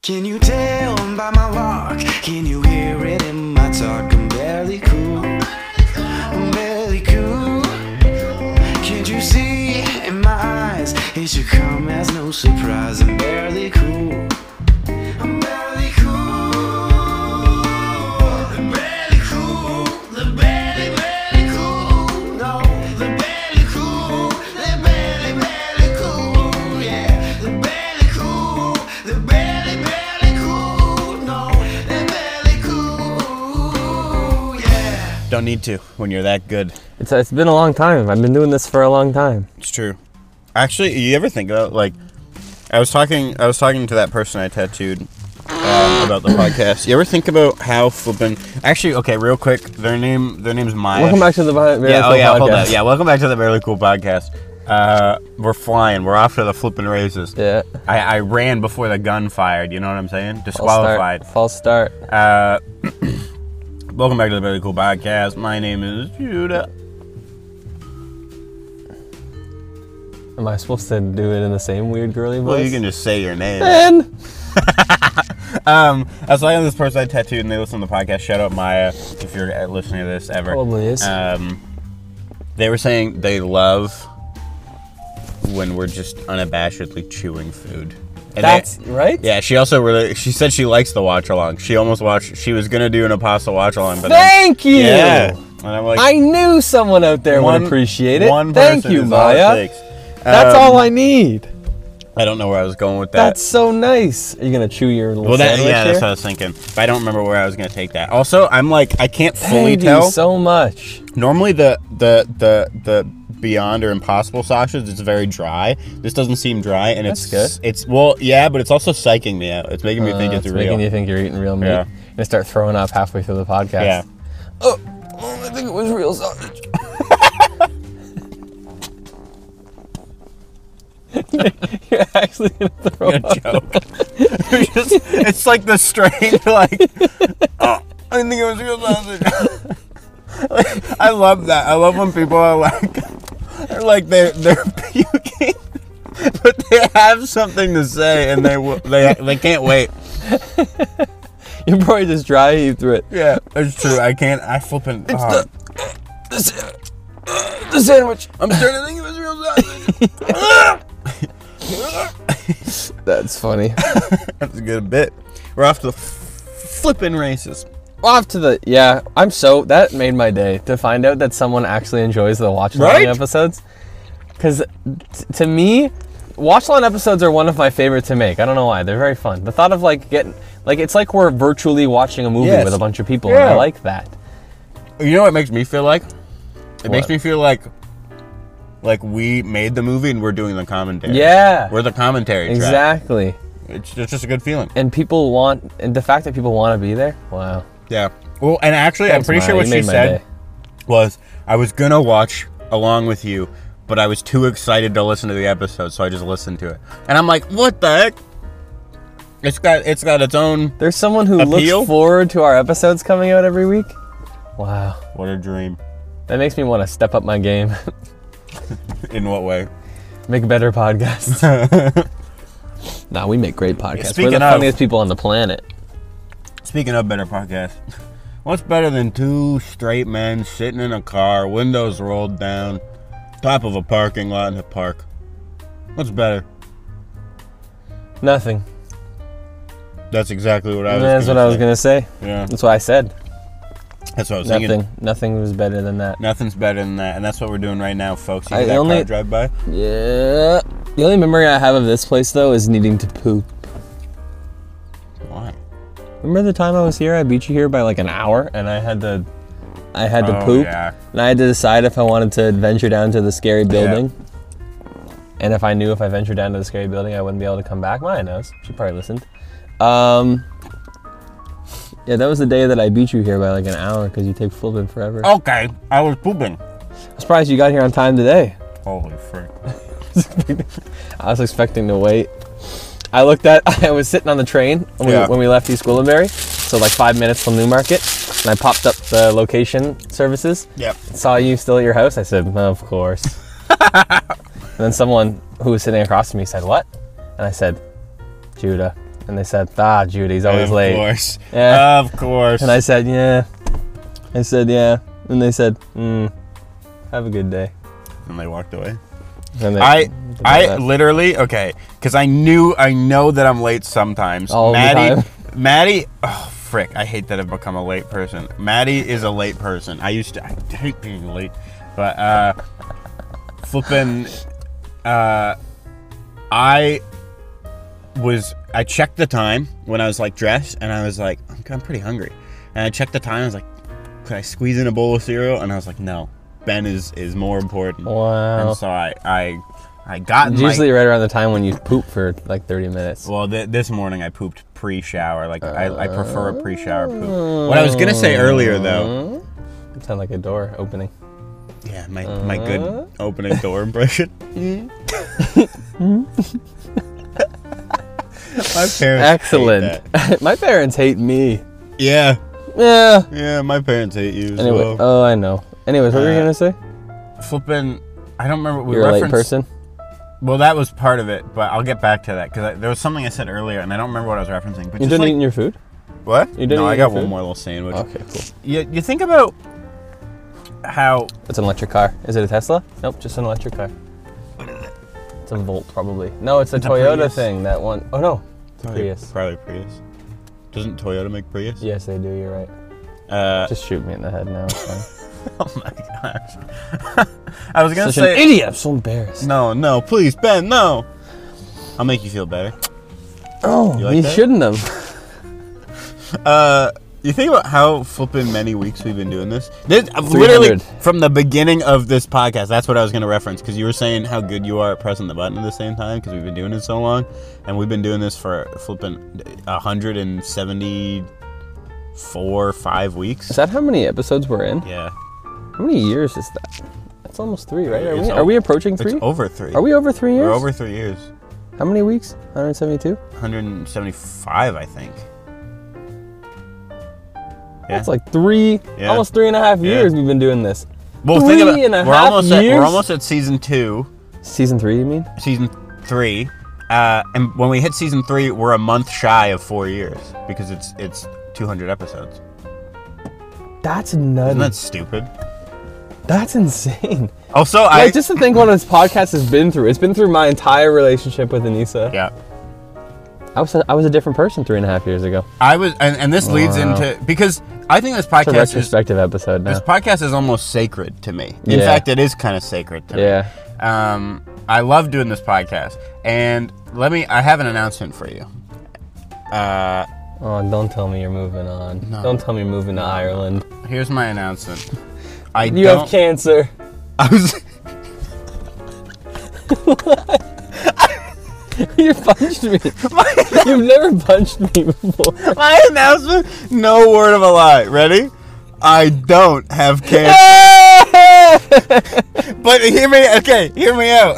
Can you tell by my walk? Can you hear it in my talk? I'm barely cool. I'm barely cool. Can't you see in my eyes? It should come as no surprise. I'm barely cool. I'm barely cool. I'm barely cool. The barely cool. No, the barely cool. The barely cool. Yeah, the barely cool. The barely cool. No, the barely cool. Yeah. Don't need to when you're that good. It's been a long time. I've been doing this for a long time. It's true. Actually, you ever think about, like, I was talking to that person I tattooed about the podcast. You ever think about how flippin'... Actually, okay, real quick, their name's Maya. Welcome back to the Barely Cool podcast. Hold on. Yeah, welcome back to the Barely Cool podcast. We're flying. We're off to the flippin' races. Yeah. I ran before the gun fired. You know what I'm saying? Disqualified. False start. Welcome back to the Barely Cool podcast. My name is Judah. Am I supposed to do it in the same weird girly voice? Well, you can just say your name. Ben! I was talking to this person I tattooed and they listen to the podcast. Shout out Maya, if you're listening to this ever. Probably is. They were saying they love when we're just unabashedly chewing food. And That's right? Yeah, she said she likes the watch along. She was gonna do an Apostle watch along, but Thank you! Yeah. And I'm like, I knew someone out there would appreciate it. One Thank person you, is all it Maya. takes. That's all I need. I don't know where I was going with that. That's so nice. Are you gonna chew your little sandwich yeah, here? that's what I was thinking. But I don't remember where I was gonna take that. Also, I'm like, I can't fully Thank tell. you so much. Normally the Beyond or Impossible sausage is very dry. This doesn't seem dry, and That's good. It's well, yeah, but it's also psyching me out. It's making me think it's real. Making you think you're eating real meat. Yeah. You're gonna start throwing up halfway through the podcast. Yeah. Oh, I think it was real sausage. You're actually gonna throw up. Joke. It's like the strange, like, oh, I didn't think it was real sausage. I love that. I love when people are like they're puking, but they have something to say and they can't wait. You probably just dry heave through it. Yeah, it's true. I flippin'. It's the sandwich. I'm starting to think it was real sausage. That's funny. That's a good bit. We're off to the flippin' races. Off to the that made my day to find out that someone actually enjoys the watch along Right? episodes. Because to me, watch along episodes are one of my favorite to make. I don't know why. They're very fun. The thought of it's like we're virtually watching a movie Yes. with a bunch of people, Yeah. and I like that. You know what it makes me feel like? It makes What? me feel like we made the movie and we're doing the commentary. Yeah. We're the commentary track. Exactly. It's just a good feeling. And the fact that people want to be there, wow. Yeah. Well, and actually, Thanks, I'm pretty sure Maya. what You she made my said day. was, I was going to watch along with you, but I was too excited to listen to the episode, so I just listened to it. And I'm like, what the heck? It's got its own... There's someone who Appeal? looks forward to our episodes coming out every week. Wow. What a dream. That makes me want to step up my game. In what way? Make better podcasts. Nah, we make great podcasts. Speaking We're the of- funniest people on the planet. Speaking of better podcasts, what's better than two straight men sitting in a car, windows rolled down, top of a parking lot in a park? What's better? Nothing. That's exactly what I was That's what I was going to say. Yeah, That's what I said. that's what I was thinking. Nothing was better than that. Nothing's better than that, and that's what we're doing right now, folks. You I hear that only- car drive by? Yeah. The only memory I have of this place, though, is needing to poop. Why? Remember the time I was here? I beat you here by like an hour, and I had to Oh, poop, yeah. and I had to decide if I wanted to venture down to the scary building. And if I knew if I ventured down to the scary building, I wouldn't be able to come back. Maya knows. She probably listened. Yeah, that was the day that I beat you here by like an hour because you take flipping forever. Okay, I was pooping. I'm surprised you got here on time today. Holy frick. I was expecting to wait. I was sitting on the train when we left East Gwillimbury, so like 5 minutes from Newmarket, and I popped up the location services. Yep. Saw you still at your house. I said, of course. And then someone who was sitting across from me said, what? And I said, Judah. And And they said, Judy's always Of late. course. Yeah. Of course. And I said, yeah. I said, yeah. And they said, have a good day. And they walked away. And they, I literally, okay, because I know that I'm late sometimes. All the time. Maddie, oh, frick, I hate that I've become a late person. Maddie is a late person. I hate being late. But, flipping, I checked the time when I was like dressed, and I was like, I'm pretty hungry. And I checked the time, I was like, could I squeeze in a bowl of cereal? And I was like, no, Ben is more important. Wow. And so I got It's usually right around the time when you poop for like 30 minutes. Well, this morning I pooped pre-shower. Like I prefer a pre-shower poop. What I was gonna say earlier though. You sound like a door opening. Yeah, my good opening door impression. My parents Excellent. hate that. My parents hate me. Yeah. Yeah. Yeah, my parents hate you as Anyway, well. oh, I know. Anyways, what were you gonna say? Flipping, I don't remember. We You're a late referenced- person. Well, that was part of it, but I'll get back to that because there was something I said earlier, and I don't remember what I was referencing. But You just didn't like, eat your food? what? You didn't No, eat I got your one food? more little sandwich. Okay, cool. You think about how It's an electric car. Is it a Tesla? Nope, just an electric car. It's a Volt, probably. No, it's a It's a Toyota Prius. thing. That one. Oh no, it's a Prius. Probably Prius. Doesn't Toyota make Prius? Yes, they do. You're right. Just shoot me in the head now. It's fine. Oh my gosh. I was gonna Such say an idiot. I'm so embarrassed. No, please, Ben, no. I'll make you feel better. Oh, You like you that? shouldn't have. You think about how flipping many weeks we've been doing this? Literally 300. from the beginning of this podcast. That's what I was gonna reference because you were saying how good you are at pressing the button at the same time because we've been doing it so long, and we've been doing this for flipping 174-5 weeks. Is that how many episodes we're in? Yeah, How many years is that? That's almost 3, right? It's Are we approaching it's 3? over 3. Are we over 3 years? We're over 3 years. How many weeks? 172? 175, I think. Yeah. That's like 3, Yeah. almost 3.5 years Yeah. we've been doing this. Well, think about 3.5 we're years? almost at season 2, Season 3, you mean? season 3, and when we hit season 3, we're a month shy of 4 years because it's 200 episodes. That's nutty. Isn't that stupid? That's insane. Also, Like, just to think what this podcast has been through. It's been through my entire relationship with Anissa. yeah. I was a different person 3.5 years ago. I was, and this leads Wow. into because I think this It's a podcast is retrospective episode now. this podcast is almost sacred to me. In Yeah. fact, it is kind of sacred to me. Yeah. I love doing this podcast, and I have an announcement for you. Oh, don't tell me you're moving on. No. Don't tell me you're moving to Ireland. Here's my announcement. You have cancer. I was. You punched me. You've never punched me before. My announcement? No word of a lie. Ready? I don't have cancer. But hear me out.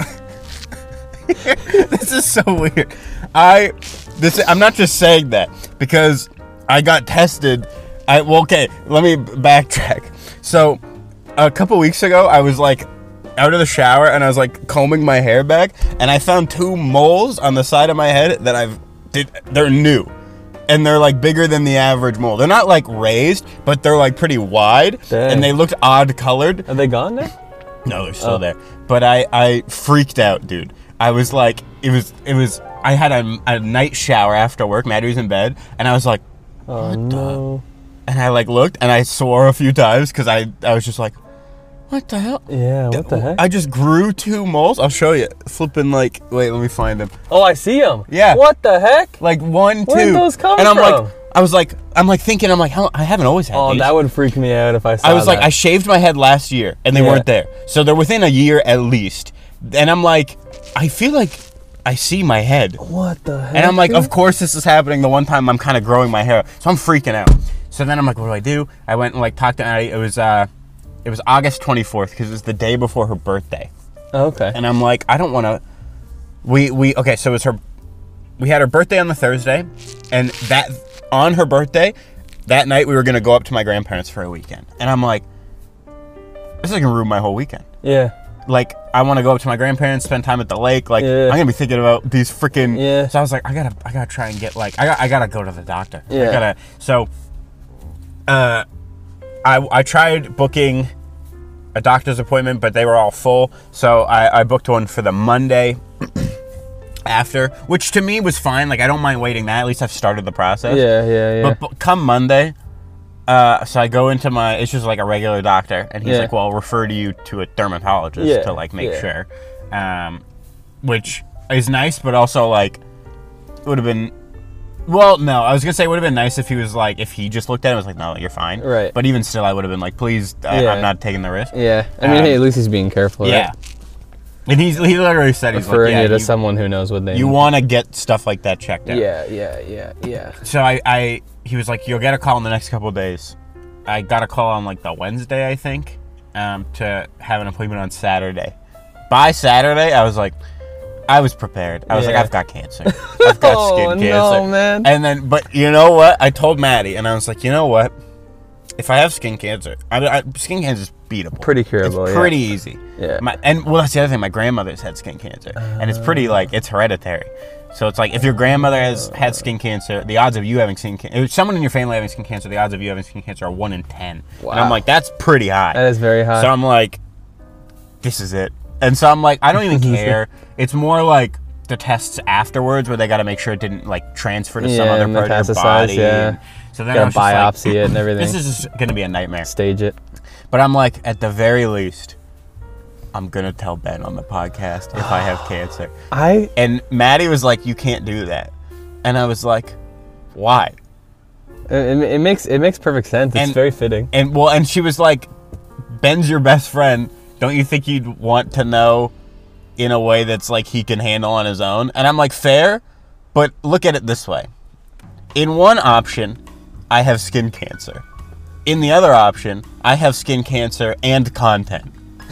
This is so weird. I'm not just saying that because I got tested. Let me backtrack. So, a couple weeks ago, I was like out of the shower and I was like combing my hair back, and I found 2 moles on the side of my head that they're new. And they're like bigger than the average mole. They're not like raised, but they're like pretty wide. Dang. And they looked odd colored. Are they gone now? No, they're still Oh. there. But I freaked out, dude. I was like, I had a night shower after work. Maddie was in bed, and I was like, Oh no. and I like looked, and I swore a few times because I was just like, what the hell? Yeah, what the heck? I just grew 2 moles. I'll show you. Flipping like, wait, let me find them. Oh, I see them. Yeah. What the heck? Like 1, 2. Where did those come and I'm from? thinking, how, I haven't always had Oh, these. that would freak me out if I saw I was like, that. I shaved my head last year, and they Yeah. weren't there. So they're within a year at least. And I'm like, I feel like I see my head. What the heck? And I'm like, dude? of course this is happening the one time I'm kind of growing my hair. So I'm freaking out. So then I'm like, what do I do? I went and like talked to Addie. It was August 24th because it was the day before her birthday. Okay. And I'm like, I don't want to. Okay, so it was we had her birthday on the Thursday, and on her birthday, that night we were gonna go up to my grandparents for a weekend. And I'm like, this is gonna ruin my whole weekend. Yeah. like, I want to go up to my grandparents, spend time at the lake. Like, Yeah. I'm gonna be thinking about these freaking. Yeah. So I was like, I gotta try and get like, I gotta go to the doctor. Yeah. I tried booking a doctor's appointment, but they were all full. So I booked one for the Monday after, which to me was fine. Like, I don't mind waiting that. At least I've started the process. Yeah. But come Monday, so I go into it's just like a regular doctor, and he's Yeah. like, well, I'll refer to you to a dermatologist Yeah, to like make yeah. sure. Which is nice, but also like, it would have been, well, no, I was gonna say it would have been nice if he was like, if he just looked at it and was like, no, you're fine. Right. But even still, I would have been like, please, Yeah. I'm not taking the risk. Yeah. I mean, hey, at least he's being careful, Yeah. right? And he literally said, he's like, Referring yeah, you to someone who knows what they you need. want to get stuff like that checked out. Yeah. So he was like, you'll get a call in the next couple of days. I got a call on like the Wednesday, I think, to have an appointment on Saturday. By Saturday, I was prepared. I was like, Yeah. I've got cancer. I've got skin cancer. No, man. And then, but you know what? I told Maddie, and I was like, you know what? If I have skin cancer, skin cancer is beatable. Pretty curable, It's yeah. pretty easy. Yeah. Well, that's the other thing. My grandmother's had skin cancer, and it's pretty like, it's hereditary. So it's like, if your grandmother has had skin cancer, the odds of you having skin cancer, if someone in your family having skin cancer, the odds of you having skin cancer are 1 in 10. Wow. And I'm like, that's pretty high. That is very high. So I'm like, this is it. And so I'm like, I don't even care. It's more like the tests afterwards where they got to make sure it didn't like transfer to some other part of your metastasize, body. yeah. And so then I Gotta was just like, biopsy it and everything. this is just going to be a nightmare. Stage it. But I'm like, at the very least, I'm going to tell Ben on the podcast if I have cancer. And Maddie was like, you can't do that. And I was like, why? It makes perfect sense. It's very fitting. And she was like, Ben's your best friend. Don't you think you'd want to know in a way that's like he can handle on his own? And I'm like, fair, but look at it this way. In one option, I have skin cancer. In the other option, I have skin cancer and content.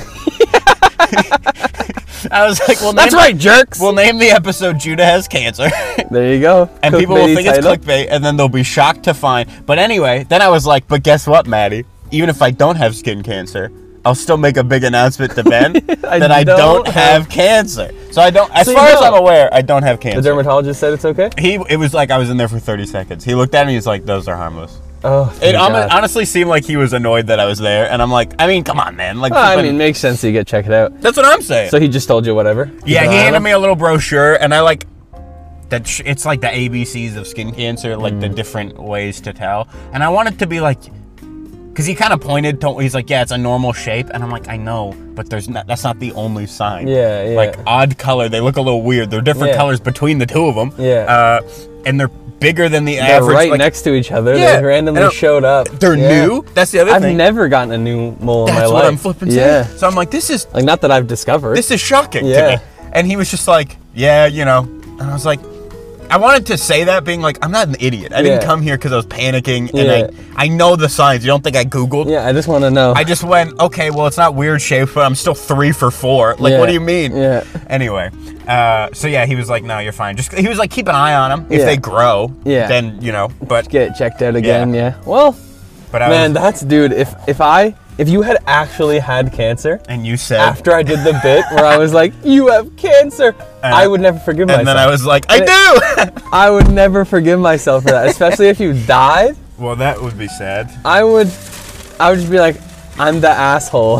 I was like, well, That's right, jerks. We'll name the episode Judah Has Cancer. There you go. And people will think title. it's clickbait, and then they'll be shocked to find. But anyway, then I was like, but guess what, Maddie? Even if I don't have skin cancer, I'll still make a big announcement to Ben that I don't have cancer. So I don't, as far as I'm aware, I don't have cancer. The dermatologist said it's okay? It was like I was in there for 30 seconds. He looked at me, he's like, those are harmless. Oh, It honestly seemed like he was annoyed that I was there, and I'm like, I mean, come on, man. Like, I mean, makes sense to get checked out. that's what I'm saying. So he just told you whatever? Yeah, he handed me a little brochure, and I like that. It's like the ABCs of skin cancer, like the different ways to tell. And I want it to be like, because he kind of pointed to, he's like, yeah, it's a normal shape, and I'm like, I know, but that's not the only sign. Yeah. Like odd color, they look a little weird. They're different colors between the two of them. Yeah. And they're bigger than the They're average. right like, next to each other. Yeah, They randomly and showed up. They're new. That's the other I've thing. never gotten a new mole in my That's life. what I'm flipping saying. Yeah. So I'm like, this is Like, not that I've discovered. shocking Yeah. to me. And he was just like, yeah, you know. And I was like, I wanted to say that being like, I'm not an idiot. I didn't Yeah. come here because I was panicking. Yeah. And I know the signs. You don't think I Googled? Yeah, I just want to know. I just went, okay, well, it's not weird shapes, but I'm still 3 for 4. Like, Yeah. what do you mean? Yeah. Anyway, so yeah, he was like, no, you're fine. He was like, keep an eye on them. If Yeah. they grow, Yeah. then, you know, but Get checked out again, Yeah. yeah. Well, I man, was, that's, dude, if you had actually had cancer, and you said, after I did the bit where I was like, you have cancer, I would never forgive myself. and then I was like, I do! I would never forgive myself for that, especially if you died. Well, that would be sad. I would just be like, I'm the asshole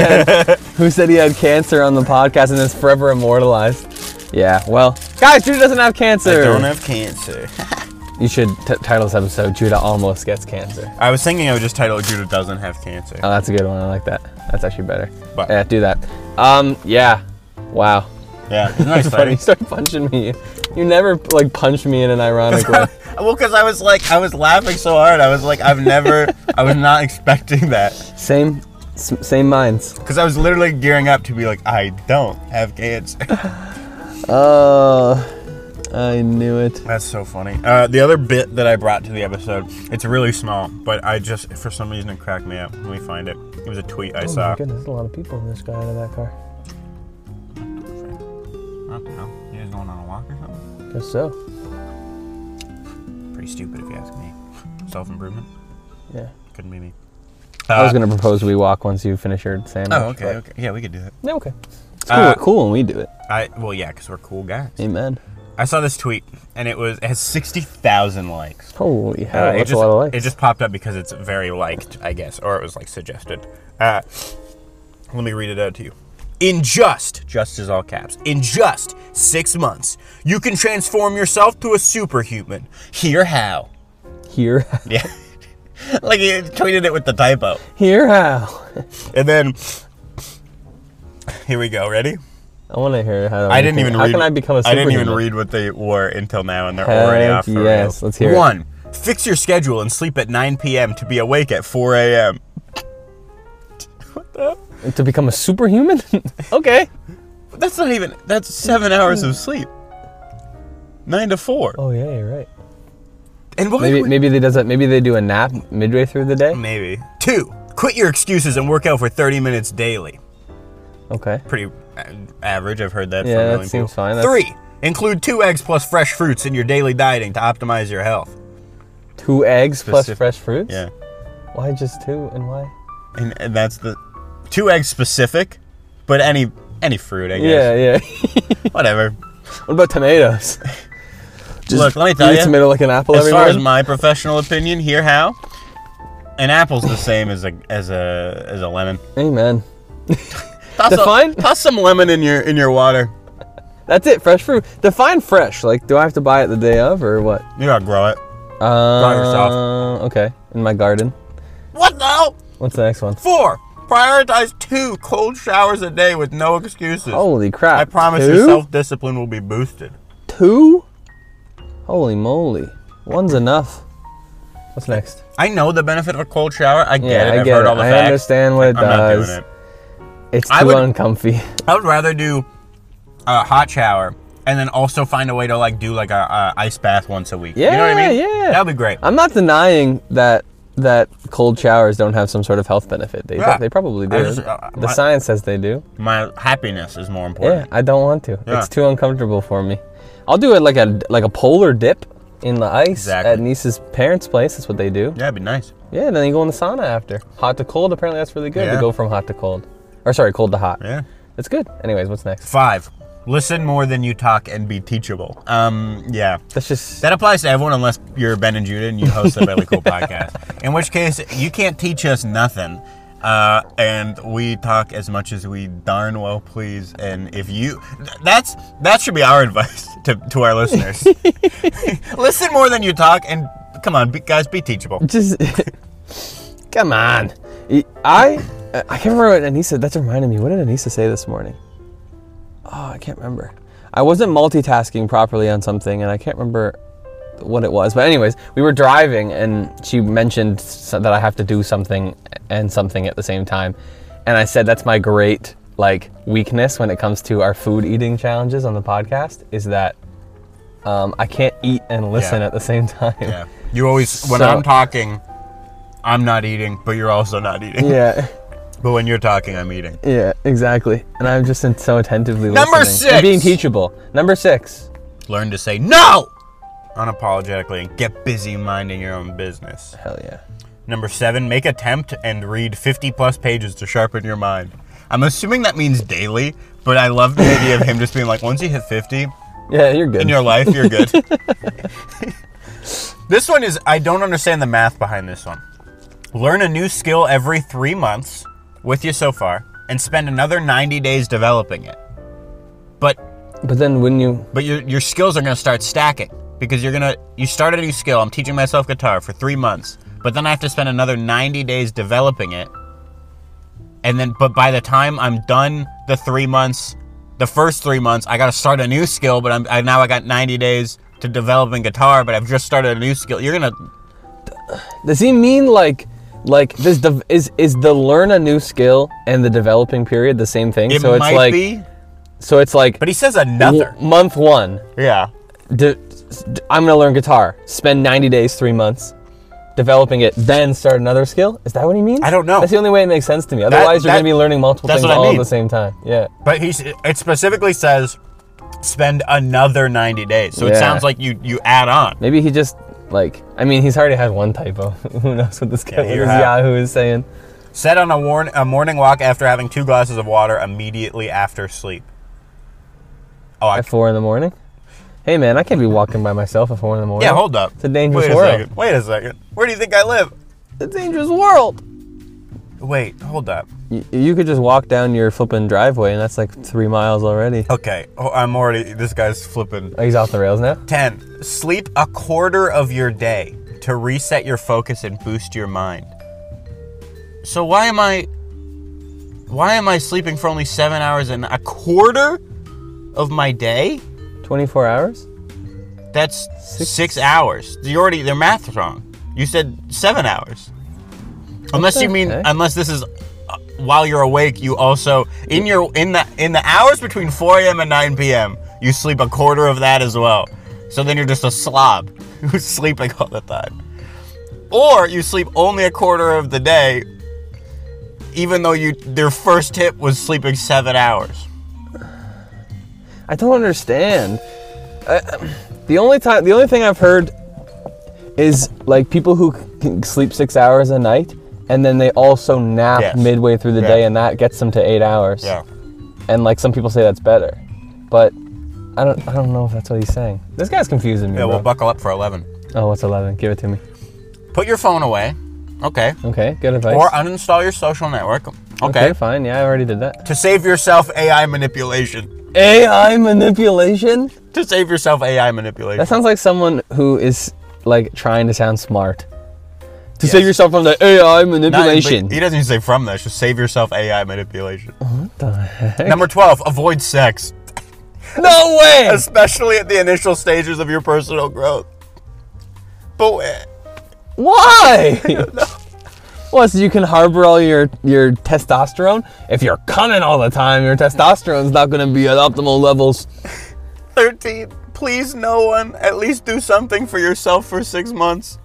who said he had cancer on the podcast and is forever immortalized. Yeah, well, guys, Judah doesn't have cancer. I don't have cancer. You should title this episode, Judah Almost Gets Cancer. I was thinking I would just title Judah Doesn't Have Cancer. Oh, that's a good one. I like that. That's actually better. But- Yeah, do that. Yeah. Wow. Yeah, isn't that It's funny. You exciting? started punching me. You never, like, punch me in an ironic way. Well, because I was laughing so hard. I was like, I was not expecting that. Same minds. Because I was literally gearing up to be like, I don't have cancer. Oh, I knew it. That's so funny. The other bit that I brought to the episode, it's really small, but I just, for some reason, it cracked me up. Let me find it. It was a tweet I Oh saw. my goodness, there's a lot of people in this guy out of that car. I don't know. You guys going on a walk or something? Guess so. Pretty stupid if you ask me. Self-improvement? Yeah. Couldn't be me. I was gonna propose we walk once you finish your sandwich. Oh, okay, okay. Yeah, we could do that. Yeah, okay. It's cool, cool when we do it. Well, yeah, because we're cool guys. Amen. I saw this tweet, and it has 60,000 likes. Holy hell, that's a lot of likes. It just popped up because it's very liked, I guess, or it was like suggested. Let me read it out to you. Just is all caps, in just 6 months, you can transform yourself to a superhuman. Here how. Here. Yeah. Like he tweeted it with the typo. Here how. And then, here we go, ready? I want to hear how. I didn't even read. How can I become a superhuman? I didn't even read what they were until now, and they're Heck already off the yes, rails. let's hear it. 1, fix your schedule and sleep at 9 p.m. to be awake at 4 a.m. What the? To become a superhuman? Okay. That's not even. That's 7 hours of sleep. 9 to 4. Oh yeah, you're right. And why? Maybe they does that. Maybe they do a nap midway through the day. Maybe. 2, quit your excuses and work out for 30 minutes daily. Okay. Pretty average. I've heard that. Yeah, from a that million seems people. fine. 3, include 2 eggs plus fresh fruits in your daily dieting to optimize your health. 2 eggs plus Specific- fresh fruits. Yeah. Why just 2 and why? And that's the 2 eggs specific, but any fruit, I guess. Yeah, yeah. Whatever. What about tomatoes? Just Look, let me tell eat you. a tomato like an apple As every far as morning? my professional opinion, here how an apple's the same as a lemon. Amen. Toss toss some lemon in your water. That's it. Fresh fruit. Define fresh. Like, do I have to buy it the day of or what? You gotta grow it. yourself. Okay. In my garden. What the hell? What's the next one? 4, prioritize 2 cold showers a day with no excuses. Holy crap. I promise 2? your self-discipline will be boosted. 2? Holy moly. 1's enough. What's next? I know the benefit of a cold shower. I get Yeah, it. I I've get heard it. all the I facts. understand what it I'm not does. doing it. It's I too would- uncomfy. I would rather do a hot shower and then also find a way to like do like a ice bath once a week. Yeah, you know what I mean? yeah. That'd be great. I'm not denying that cold showers don't have some sort of health benefit. They probably do. I just, The science says they do. My happiness is more Yeah, important. I don't want to. Yeah. It's too uncomfortable for me. I'll do it like a polar dip in the ice Exactly. at Niece's parents' place. That's what they do. Yeah, it'd be nice. Yeah, then you go in the sauna after. Hot to cold, apparently that's really good Yeah. to go from hot to cold. Or sorry, cold to hot. Yeah. It's good. Anyways, what's next? 5, listen more than you talk and be teachable. Yeah. That's just... That applies to everyone unless you're Ben and Judah and you host a really cool podcast. In which case, you can't teach us nothing. And we talk as much as we darn well please. And if you... That should be our advice to our listeners. Listen more than you talk and come on, guys, be teachable. Just... Come on. I can't remember what Anissa... That's reminding me. What did Anissa say this morning? Oh, I can't remember. I wasn't multitasking properly on something, and I can't remember what it was. But anyways, we were driving, and she mentioned that I have to do something and something at the same time. And I said that's my great weakness when it comes to our food eating challenges on the podcast, is that I can't eat and listen Yeah. at the same time. Yeah. You always... When So- I'm talking, I'm not eating, but you're also not eating. Yeah. But when you're talking, I'm eating. Yeah, exactly. And I'm just so attentively Number listening. 6! And being teachable. Number 6. Learn to say no unapologetically and get busy minding your own business. Hell yeah. Number 7, make attempt and read 50 plus pages to sharpen your mind. I'm assuming that means daily, but I love the idea of him just being like, once you hit 50 Yeah, you're good. in your life, you're good. This one is, I don't understand the math behind this one. Learn a new skill every 3 months with you so far and spend another 90 days developing it. But But then when you... But your skills are going to start stacking because you start a new skill. I'm teaching myself guitar for 3 months, but then I have to spend another 90 days developing it. And then, but by the time I'm done the 3 months, the first 3 months, I got to start a new skill, but I got 90 days to developing guitar, but I've just started a new skill. You're going to... Does he mean this is the learn a new skill and the developing period the same thing? It So it's might like... be, So it's like... but he says another. Month 1. Yeah. I'm going to learn guitar. Spend 90 days, 3 months. Developing it, then start another skill? Is that what he means? I don't know. That's the only way it makes sense to me. Otherwise, you're going to be learning multiple that's things what I all at mean. the same time. Yeah. But it specifically says spend another 90 days. So it Yeah. sounds like you add on. Maybe he just, he's already had one typo. Who knows what this guy, Yeah, what this Yahoo is saying. Set on a morning walk after having 2 glasses of water immediately after sleep. Oh, At 4 in the morning? Hey, man, I can't be walking by myself at 4 in the morning. Yeah, hold up. It's a dangerous world. Wait a second. Where do you think I live? It's a dangerous world. Wait, hold up. You could just walk down your flipping driveway, and that's like 3 miles already. Okay, this guy's flipping. Oh, he's off the rails now? 10. Sleep a quarter of your day to reset your focus and boost your mind. So why am I sleeping for only 7 hours and a quarter of my day? 24 hours? That's 6 hours. Their math's wrong. You said 7 hours. Unless this is while you're awake, you also in the hours between 4 a.m. and 9 p.m. you sleep a quarter of that as well. So then you're just a slob who's sleeping all the time. Or you sleep only a quarter of the day, even though their first tip was sleeping 7 hours. I don't understand. The only thing I've heard is like people who can sleep 6 hours a night, and then they also nap midway through the day, and that gets them to 8 hours. Yeah. And like some people say that's better, but I don't know if that's what he's saying. This guy's confusing me. Yeah, bro. we'll buckle up for 11. Oh, what's 11? Give it to me. Put your phone away. Okay. Okay, good advice. Or uninstall your social network. Okay. Fine. Yeah, I already did that. To save yourself AI manipulation. AI manipulation? To save yourself AI manipulation. That sounds like someone who is like trying to sound smart. To save yourself from the AI manipulation. He doesn't even say from that. Just save yourself AI manipulation. What the heck? Number 12, avoid sex. No way! Especially at the initial stages of your personal growth. But why? I don't know. Well, so you can harbor all your testosterone? If you're coming all the time, your testosterone's not going to be at optimal levels. 13, please no one. At least do something for yourself for 6 months.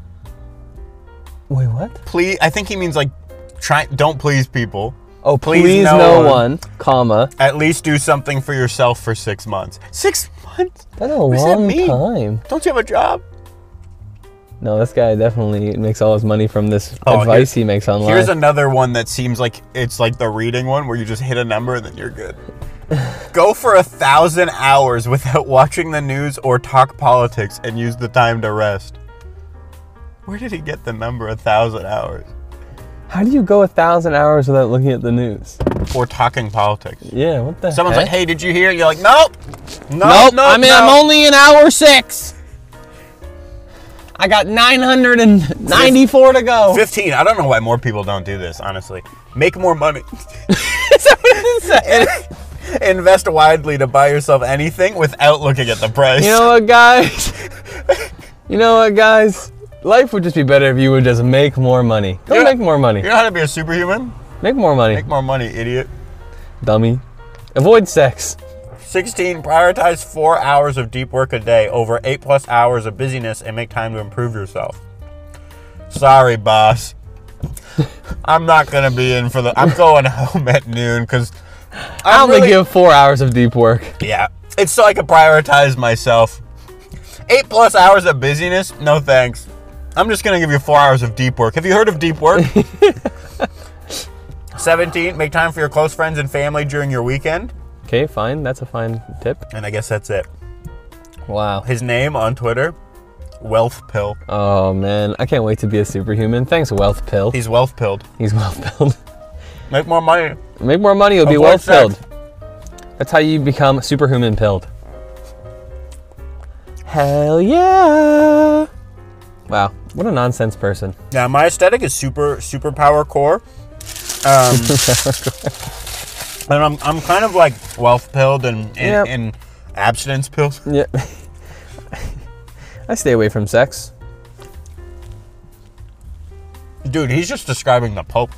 Wait, what? Please, I think he means like, don't please people. Oh, please no one, comma. At least do something for yourself for 6 months. 6 months? That's a long time. Don't you have a job? No, this guy definitely makes all his money from this advice he makes online. Here's another one that seems like it's like the reading one where you just hit a number and then you're good. Go for 1,000 hours without watching the news or talk politics and use the time to rest. Where did he get the number 1,000 hours? How do you go 1,000 hours without looking at the news? Or talking politics. Yeah, what the Someone's heck? like, hey, did you hear? You're like, nope. I'm only in hour 6. I got 994 to go. 15. I don't know why more people don't do this, honestly. Make more money. Is that what it said? Invest widely to buy yourself anything without looking at the price. You know what, guys? Life would just be better if you would just make more money. Make more money. You know how to be a superhuman? Make more money. Make more money, idiot. Dummy. Avoid sex. 16, prioritize 4 hours of deep work a day over 8+ hours of busyness and make time to improve yourself. Sorry, boss. I'm not going to be in for I'm going home at noon because I only give 4 hours of deep work. Yeah. It's so I can prioritize myself. 8+ hours of busyness? No thanks. I'm just going to give you 4 hours of deep work. Have you heard of deep work? 17, make time for your close friends and family during your weekend. Okay, fine. That's a fine tip. And I guess that's it. Wow. His name on Twitter, Wealth Pill. Oh, man. I can't wait to be a superhuman. Thanks, Wealth Pill. He's wealth pilled. He's wealth pilled. Make more money. Make more money, you'll be wealth pilled. That's how you become superhuman pilled. Hell yeah. Wow, what a nonsense person. Yeah, my aesthetic is superpower core. And I'm kind of like wealth pilled and abstinence pills. Yeah. I stay away from sex. Dude, he's just describing the Pope.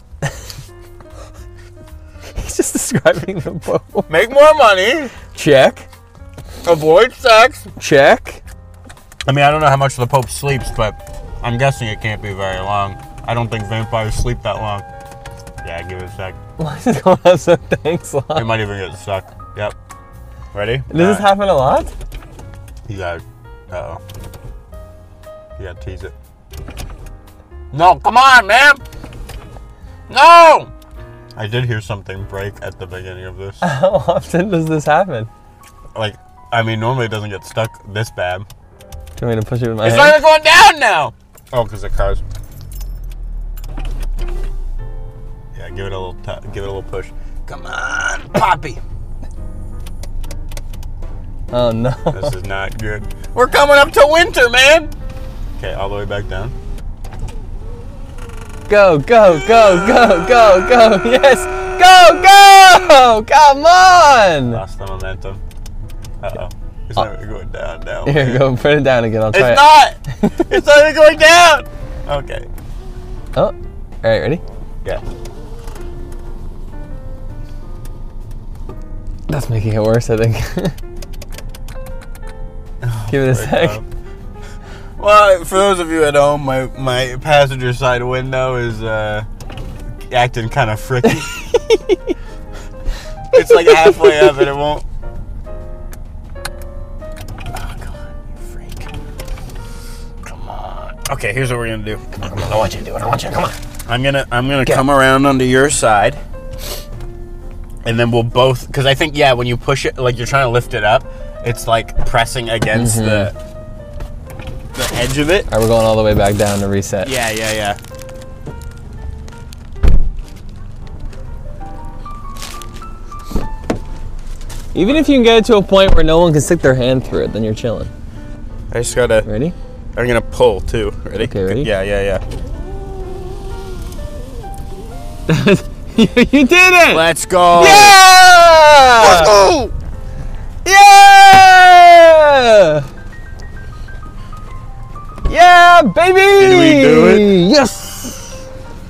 He's just describing the Pope. Make more money. Check. Avoid sex. Check. I mean, I don't know how much the Pope sleeps, but I'm guessing it can't be very long. I don't think vampires sleep that long. Yeah, give it a sec. Why is it going on so thanks long? It might even get stuck. Yep. Ready? Does this happen a lot? You got uh-oh. You gotta tease it. No, come on, man! No! I did hear something break at the beginning of this. How often does this happen? Like, I mean, normally it doesn't get stuck this bad. Do you want me to push it with my It's hand? not even going down now! Oh, because the car's... Yeah, give it a little push. Come on, Poppy! Oh no. This is not good. We're coming up to winter, man! Okay, all the way back down. Go, go, go, go, go, go. Yes. Go, go. Come on. Lost the momentum. Uh-oh. It's not even going down. Here, go put it down again. I'll try It's not! It's not even going down! Okay. Oh. All right, ready? Yeah. That's making it worse, I think. Give it a sec. Well, for those of you at home, my passenger side window is acting kind of fricky. It's like halfway up and it won't. Oh, come on, you freak. Come on. Okay, here's what we're gonna do. Come on, I want you to do it. I want you to, come on. I'm gonna come around onto your side, and then we'll both. Because I think when you push it, like you're trying to lift it up, it's like pressing against the edge of it. All right, we're going all the way back down to reset. Yeah. Even if you can get it to a point where no one can stick their hand through it, then you're chilling. I just gotta. Ready? I'm gonna pull too. Ready? Okay, ready? Yeah. You did it! Let's go! Yeah! Let's go! Yeah! Yeah, baby! Did we do it? Yes!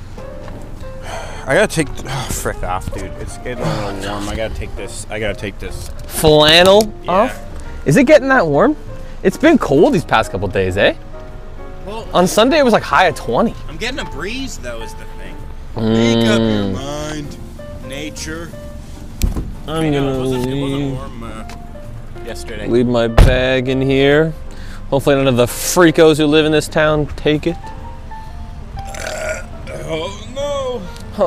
I gotta take. Oh, frick off, dude. It's getting a little warm. I gotta take this. Flannel Yeah. off? Is it getting that warm? It's been cold these past couple days, eh? Well, On Sunday it was like high of 20. I'm getting a breeze though. Is the thing. Mm. Make up your mind, nature. I'm gonna It wasn't leave, warm yesterday. leave my bag in here. Hopefully none of the freakos who live in this town take it. Oh no!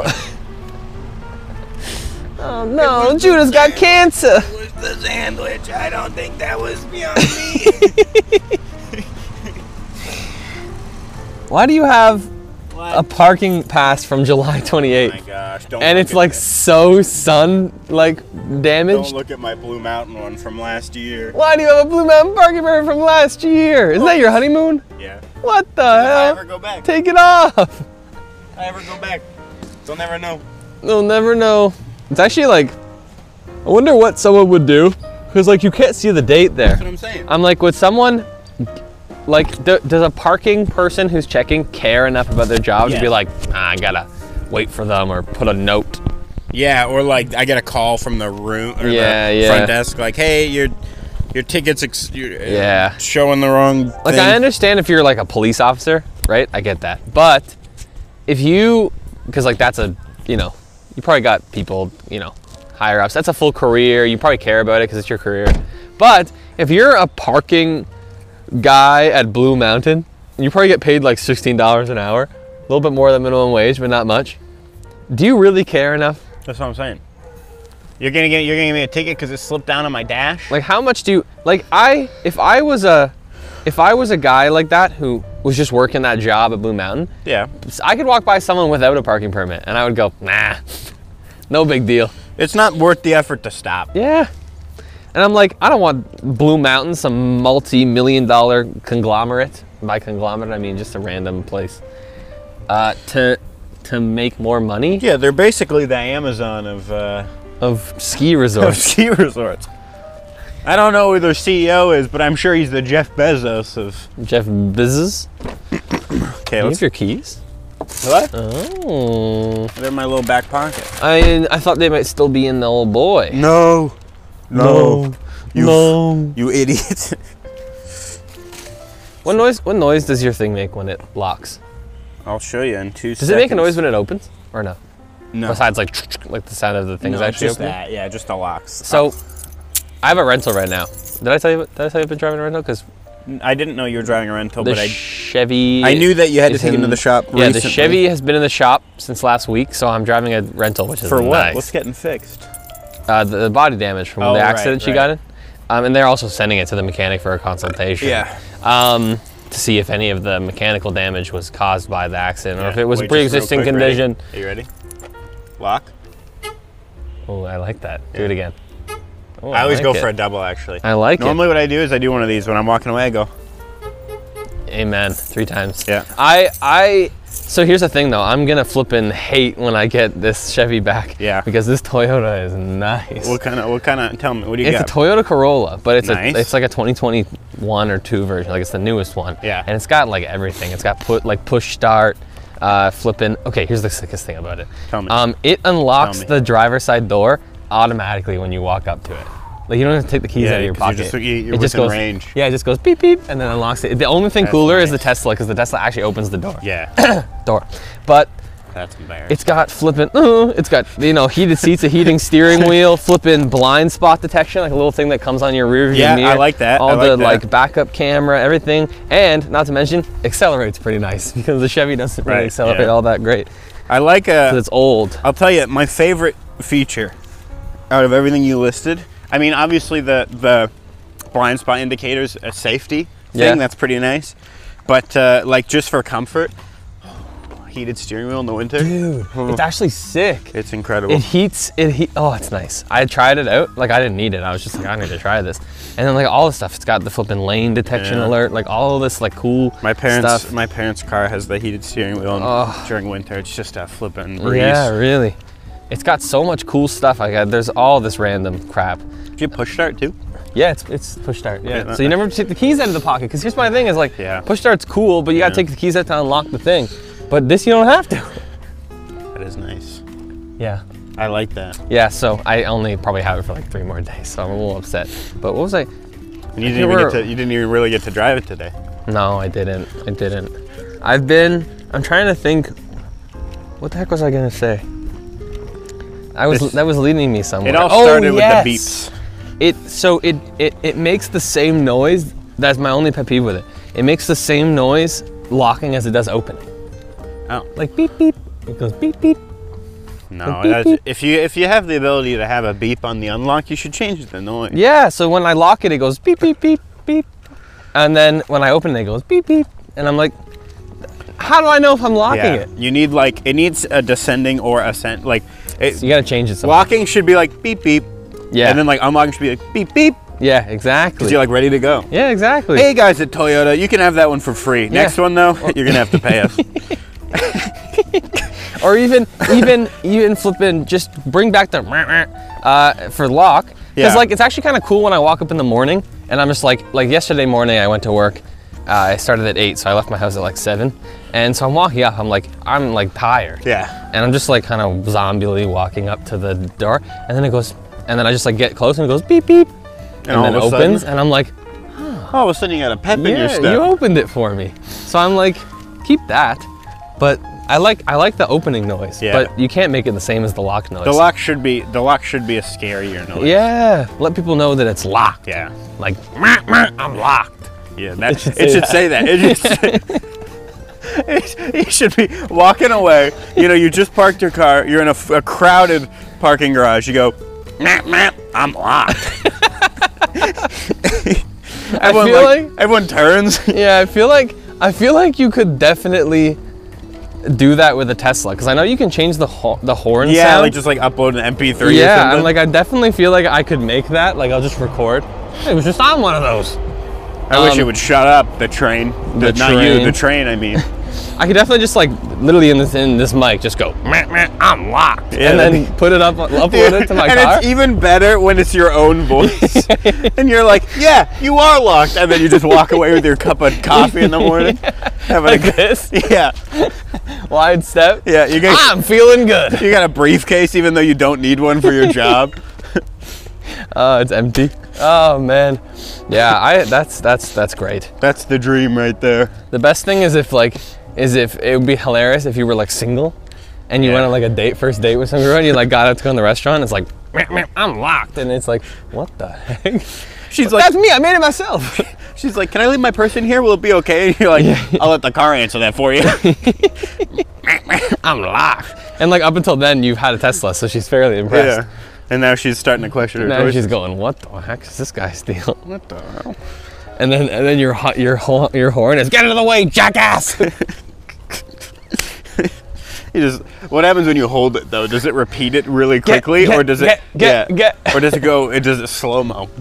Oh no, Judah's got cancer. It was the sandwich. I don't think that was beyond me. Why do you have a parking pass from July 28th? Oh my gosh! Don't. And look it's at like that. so damaged. Don't look at my Blue Mountain one from last year. Why do you have a Blue Mountain parking permit from last year? Isn't that your honeymoon? Yeah. What the If I hell? ever go back. Take it off. If I ever go back. They'll never know. They'll never know. It's actually like, I wonder what someone would do. Because like you can't see the date there. That's what I'm saying. I'm like, would someone, like, does a parking person who's checking care enough about their job to Yeah. be like, I gotta wait for them or put a note? Yeah, or like I get a call from the room or the front desk, like, hey, your ticket's showing the wrong Like thing. I understand if you're like a police officer, right? I get that. But if you, because like that's a, you probably got people, higher ups. That's a full career. You probably care about it because it's your career. But if you're a parking guy at Blue Mountain, you probably get paid like $16 an hour, a little bit more than minimum wage, but not much. Do you really care enough? That's what I'm saying. You're gonna give me a ticket because it slipped down on my dash. Like how much do you, like if I was a guy like that who was just working that job at Blue Mountain, Yeah. I could walk by someone without a parking permit and I would go, nah, no big deal. It's not worth the effort to stop. Yeah. And I'm like, I don't want Blue Mountain, some multi-million-dollar conglomerate. By conglomerate, I mean just a random place. To make more money Yeah, they're basically the Amazon of ski of resorts. ski resorts. I don't know who their CEO is, but I'm sure he's the Jeff Bezos of. Jeff Bezos. Okay, You let's. have your keys? What? Oh. They're in my little back pocket. I thought they might still be in the old boy. No. No. You idiot. What noise does your thing make when it locks? I'll show you in 2 seconds. Does it make a noise when it opens or no? No. Besides like the sound of the things No, actually just opening? that. Yeah, just the locks. So, I have a rental right now. Did I tell you I've been driving a rental? Because I didn't know you were driving a rental, The but Chevy. I knew that you had to is take it to the shop Yeah, recently. the Chevy has been in the shop since last week, so I'm driving a rental, which is For what? nice. What's getting fixed? The body damage from Oh, the right, accident she right. got in. And they're also sending it to the mechanic for a consultation. Yeah. To see if any of the mechanical damage was caused by the accident or if it was a Wait, just real pre-existing quick, ready? condition. Are you ready? Lock. Oh, I like that. Do it again. Oh, I always like go it. for a double, actually. I like Normally what I do is I do one of these when I'm walking away. I go, it. Amen. 3 times. yeah. So here's the thing though. I'm gonna flippin' hate when I get this Chevy back. Yeah. Because this Toyota is nice. What kind of, tell me, what do you It's got? a Toyota Corolla, but it's Nice. it's like a 2021 or 2 version. Like it's the newest one. Yeah. And it's got like everything. It's got push start, flipping. Okay, here's the sickest thing about it. Tell me. It unlocks Tell me. the driver's side door automatically when you walk up to it. Like you don't have to take the keys Yeah, out of your 'cause pocket. you're it just within goes range. Yeah, it just goes beep beep and then unlocks it. The only thing That's cooler is the nice. Tesla because the Tesla actually opens the door. Yeah. Door, but. That's embarrassing. It's got flipping, it's got, heated seats, a heating steering wheel, flipping blind spot detection, like a little thing that comes on your rear view Yeah, mirror. I like that. All I like the that. like backup camera, everything. And not to mention, accelerates pretty nice because the Chevy doesn't really Right, accelerate yeah. all that great. I like 'Cause it's old. I'll tell you, my favorite feature out of everything you listed, I mean, obviously the blind spot indicators, a safety thing, Yeah. that's pretty nice. But like just for comfort, heated steering wheel in the winter. Dude, it's actually sick. It's incredible. Oh, it's nice. I tried it out. Like I didn't need it. I was just like, I need to try this. And then like all the stuff, it's got the flipping lane detection Yeah. alert, like all of this like cool My parents' stuff. my parents' car has the heated steering wheel, and Oh. during winter, it's just a flipping breeze. Yeah, really. It's got so much cool stuff. There's all this random crap. Did you push start too? Yeah, it's push start. Yeah. Yeah. So you never take the keys out of the pocket. Because here's my thing: is like Yeah. push start's cool, but you gotta Yeah. take the keys out to unlock the thing. But this you don't have to. That is nice. Yeah. I like that. Yeah. So I only probably have it for like 3 more days, so I'm a little upset. But what was I? And you Here you didn't even really get to drive it today. No, I didn't. I'm trying to think. What the heck was I gonna say? That was leading me somewhere. It all Oh, started yes. with the beeps. It makes the same noise. That's my only pet peeve with it. It makes the same noise locking as it does opening. Oh. Like beep beep. It goes beep beep. No, beep, beep. if you have the ability to have a beep on the unlock, you should change the noise. Yeah. So when I lock it, it goes beep beep beep beep, and then when I open it, it goes beep beep, and I'm like, how do I know if I'm locking Yeah, it? you need it needs a descending or ascent. Like So you gotta change it. Somehow. locking should be like beep beep, Yeah. and then like unlocking should be like beep beep, Yeah. Exactly. because you're like ready to go. Yeah. Exactly. Hey guys at Toyota, you can have that one for free. Next one though, you're gonna have to pay us. Or even flipping, just bring back the for lock. Because Yeah. like it's actually kind of cool when I walk up in the morning and I'm just like yesterday morning I went to work. I started at 8, so I left my house at like 7. And so I'm walking up, I'm like tired. Yeah. And I'm just like kind of zombie-ly walking up to the door, and then it goes, and then I just like get close and it goes beep beep, and all then of a opens, sudden- and I'm like, All of a sudden you got a pep in your yeah, step. you opened it for me. So I'm like, keep that. But I like the opening noise, Yeah. but you can't make it the same as the lock noise. The lock should be a scarier noise. Yeah, let people know that it's locked. Yeah. Like, "Meh, meh, I'm locked." Yeah, that, should it should say say that. It should you should be walking away. You know, you just parked your car. You're in a crowded parking garage. You go, "Meh, meh, I'm locked." Everyone turns. Yeah, I feel like you could definitely do that with a Tesla, because I know you can change the horn Yeah, sound. like just like upload an MP3 or Yeah, something. I'm like, I definitely feel like I could make that. Like, I'll just record. It was just on one of those. I wish it would shut up, the train. The Not you, train. the train, I mean. I could definitely just like literally in this mic just go, "Meh, meh, I'm locked," Yeah, and then that'd put it upload it to my and car. it's even better when it's your own voice. And you're like, yeah, you are locked. And then you just walk away with your cup of coffee in the morning. Having Like this, Yeah. wide step. Yeah, you got, I'm feeling good. you got a briefcase even though you don't need one for your job. Oh, it's empty. Oh man, yeah. That's great. That's the dream right there. The best thing is if it would be hilarious if you were like single, and you Yeah. went on like a first date with some girl, and you like got out to go in the restaurant. It's like, "Meh, meh, I'm locked," and it's like, what the heck? She's That's me. I made it myself. She's like, can I leave my purse in here? Will it be okay? And you're like, I'll let the car answer that for you. I'm locked. And like up until then, you've had a Tesla, so she's fairly impressed. Yeah. And now she's starting to question her Now choices. she's going, what the heck is this guy steal? What the hell? And then your horn is, get out of the way, jackass! What happens when you hold it though? Does it repeat it really quickly, or does it or does it go? Does it slow mo?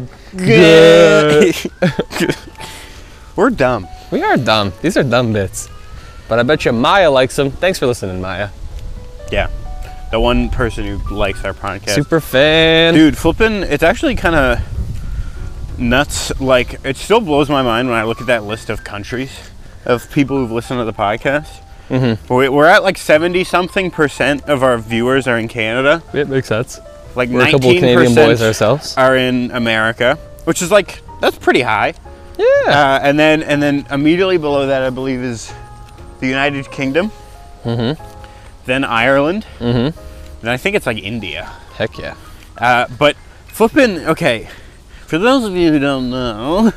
We're dumb. We are dumb. These are dumb bits. But I bet you Maya likes them. Thanks for listening, Maya. Yeah, the one person who likes our podcast. Super fan. Dude, flipping. It's actually kind of nuts. Like, it still blows my mind when I look at that list of countries of people who've listened to the podcast. Mm-hmm. We're at like 70-something% of our viewers are in Canada. It makes sense. Like We're a couple Canadian boys ourselves. are in America, which is like, that's pretty high. Yeah. And then immediately below that, I believe, is the United Kingdom. Mm-hmm. Then Ireland. Mm-hmm. Then I think it's like India. Heck yeah. But flipping, okay, for those of you who don't know,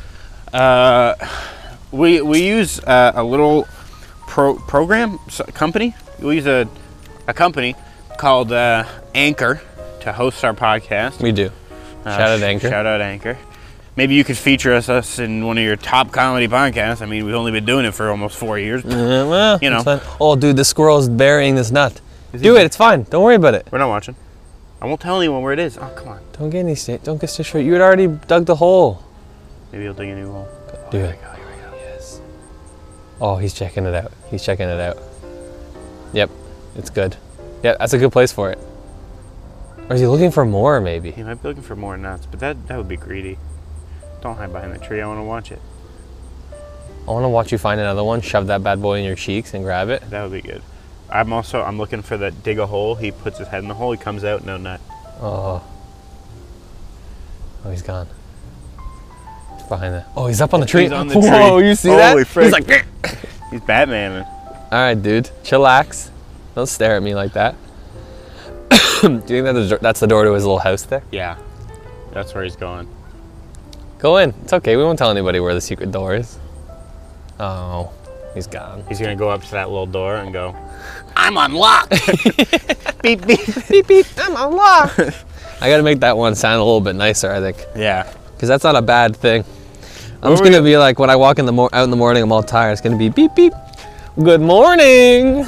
we use a little company. We use a company called Anchor to host our podcast. We do. Shout out Anchor. Shout out Anchor. Maybe you could feature us in one of your top comedy podcasts. I mean, we've only been doing it for almost 4 years. Well, you know. Oh, dude, the squirrel's burying this nut. Do it. It's fine. Don't worry about it. We're not watching. I won't tell anyone where it is. Oh, come on. Don't get any state. Don't get stitched. You had already dug the hole. Maybe you'll dig a new hole. Do it. Here we go. Yes. Oh, he's checking it out. He's checking it out. Yep. It's good. Yeah, that's a good place for it. Or is he looking for more, maybe? He might be looking for more nuts, but that would be greedy. Don't hide behind the tree. I want to watch it. I want to watch you find another one, shove that bad boy in your cheeks and grab it. That would be good. I'm looking for that dig a hole. He puts his head in the hole. He comes out, no nut. Oh. Oh, he's gone. He's behind that. Oh, he's up on the tree. He's on the tree. Whoa, you see that? Holy frick. He's like, he's Batman. all right, dude, chillax. Don't stare at me like that. Do you think that's the door to his little house there? Yeah, that's where he's going. Go in. It's okay. We won't tell anybody where the secret door is. Oh, he's gone. He's gonna go up to that little door and go, I'm unlocked. Beep, beep. Beep, beep. I'm unlocked. I gotta make that one sound a little bit nicer, I think. Yeah. Because that's not a bad thing. I'm just gonna be like, when I walk out in the morning, I'm all tired. It's gonna be beep, beep. Good morning.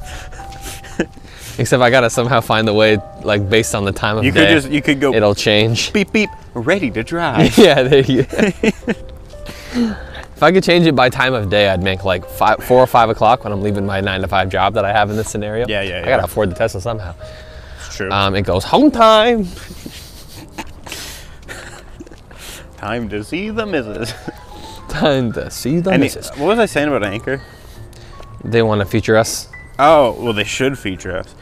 Except I gotta somehow find the way, like based on the time of day. You could go, it'll change. beep, beep, ready to drive. Yeah, there you go. If I could change it by time of day, I'd make like 4 or 5 o'clock when I'm leaving my 9-to-5 job that I have in this scenario. Yeah. I gotta afford the Tesla somehow. It's true. It goes home time. Time to see the missus. Time to see the missus. What was I saying about Anchor? They want to feature us. Oh, well, they should feature us.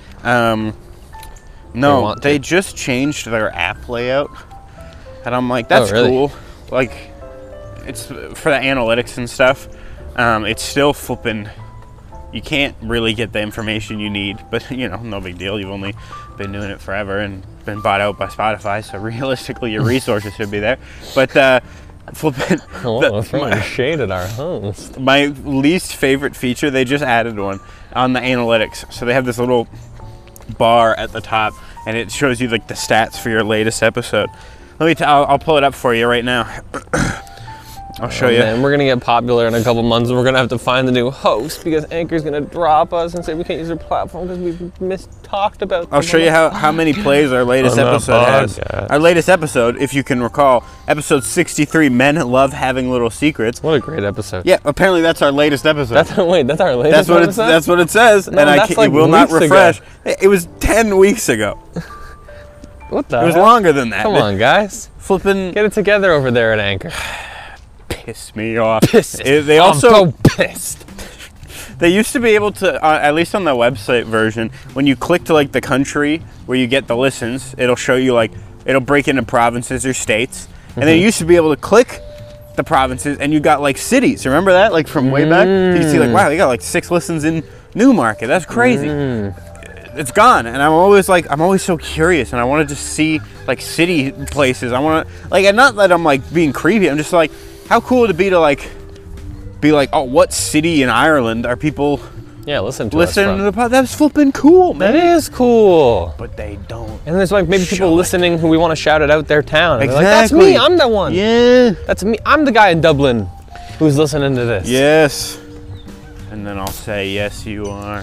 No, want they to. just changed their app layout. And I'm like, that's really? cool. Like, it's for the analytics and stuff. It's still flipping. You can't really get the information you need, but you know, no big deal. You've only been doing it forever and been bought out by Spotify, so realistically your resources should be there. But flipping. Oh, throwing shade at our host. My least favorite feature, they just added one on the analytics. So they have this little bar at the top, and it shows you like the stats for your latest episode. I'll pull it up for you right now. I'll show you. And we're gonna get popular in a couple months, and we're gonna have to find the new host because Anchor's gonna drop us and say we can't use their platform because we've talked about them. I'll show you how many plays our latest On the episode has. podcast. Our latest episode, if you can recall, episode 63, Men Love Having Little Secrets. What a great episode. Yeah, apparently that's our latest episode. That's our latest episode? That's what it says, No, and that's like it will not weeks refresh. ago. It was 10 weeks ago. What the It was heck? longer than that. Come on, guys. Flipping Get it together over there at Anchor. piss me off. I'm so pissed. They used to be able to, at least on the website version, when you click to like the country where you get the listens, it'll show you like, it'll break into provinces or states. And then you used to be able to click the provinces and you got like cities. Remember that? Like from way back? You could see like, wow, they got like 6 listens in Newmarket. That's crazy. It's gone. And I'm always so curious and I want to just see like city places. I want to, like, and not that I'm like being creepy. I'm just like, how cool would it be to like be like, oh, what city in Ireland are people Yeah, listen to listening us to from. the pod? That's flipping cool, man. That is cool. But they don't. And there's like maybe people Show it. listening who we want to shout it out their town. And they're like, that's Exactly. me, I'm the one. Yeah. That's me. I'm the guy in Dublin who's listening to this. Yes. And then I'll say, yes, you are.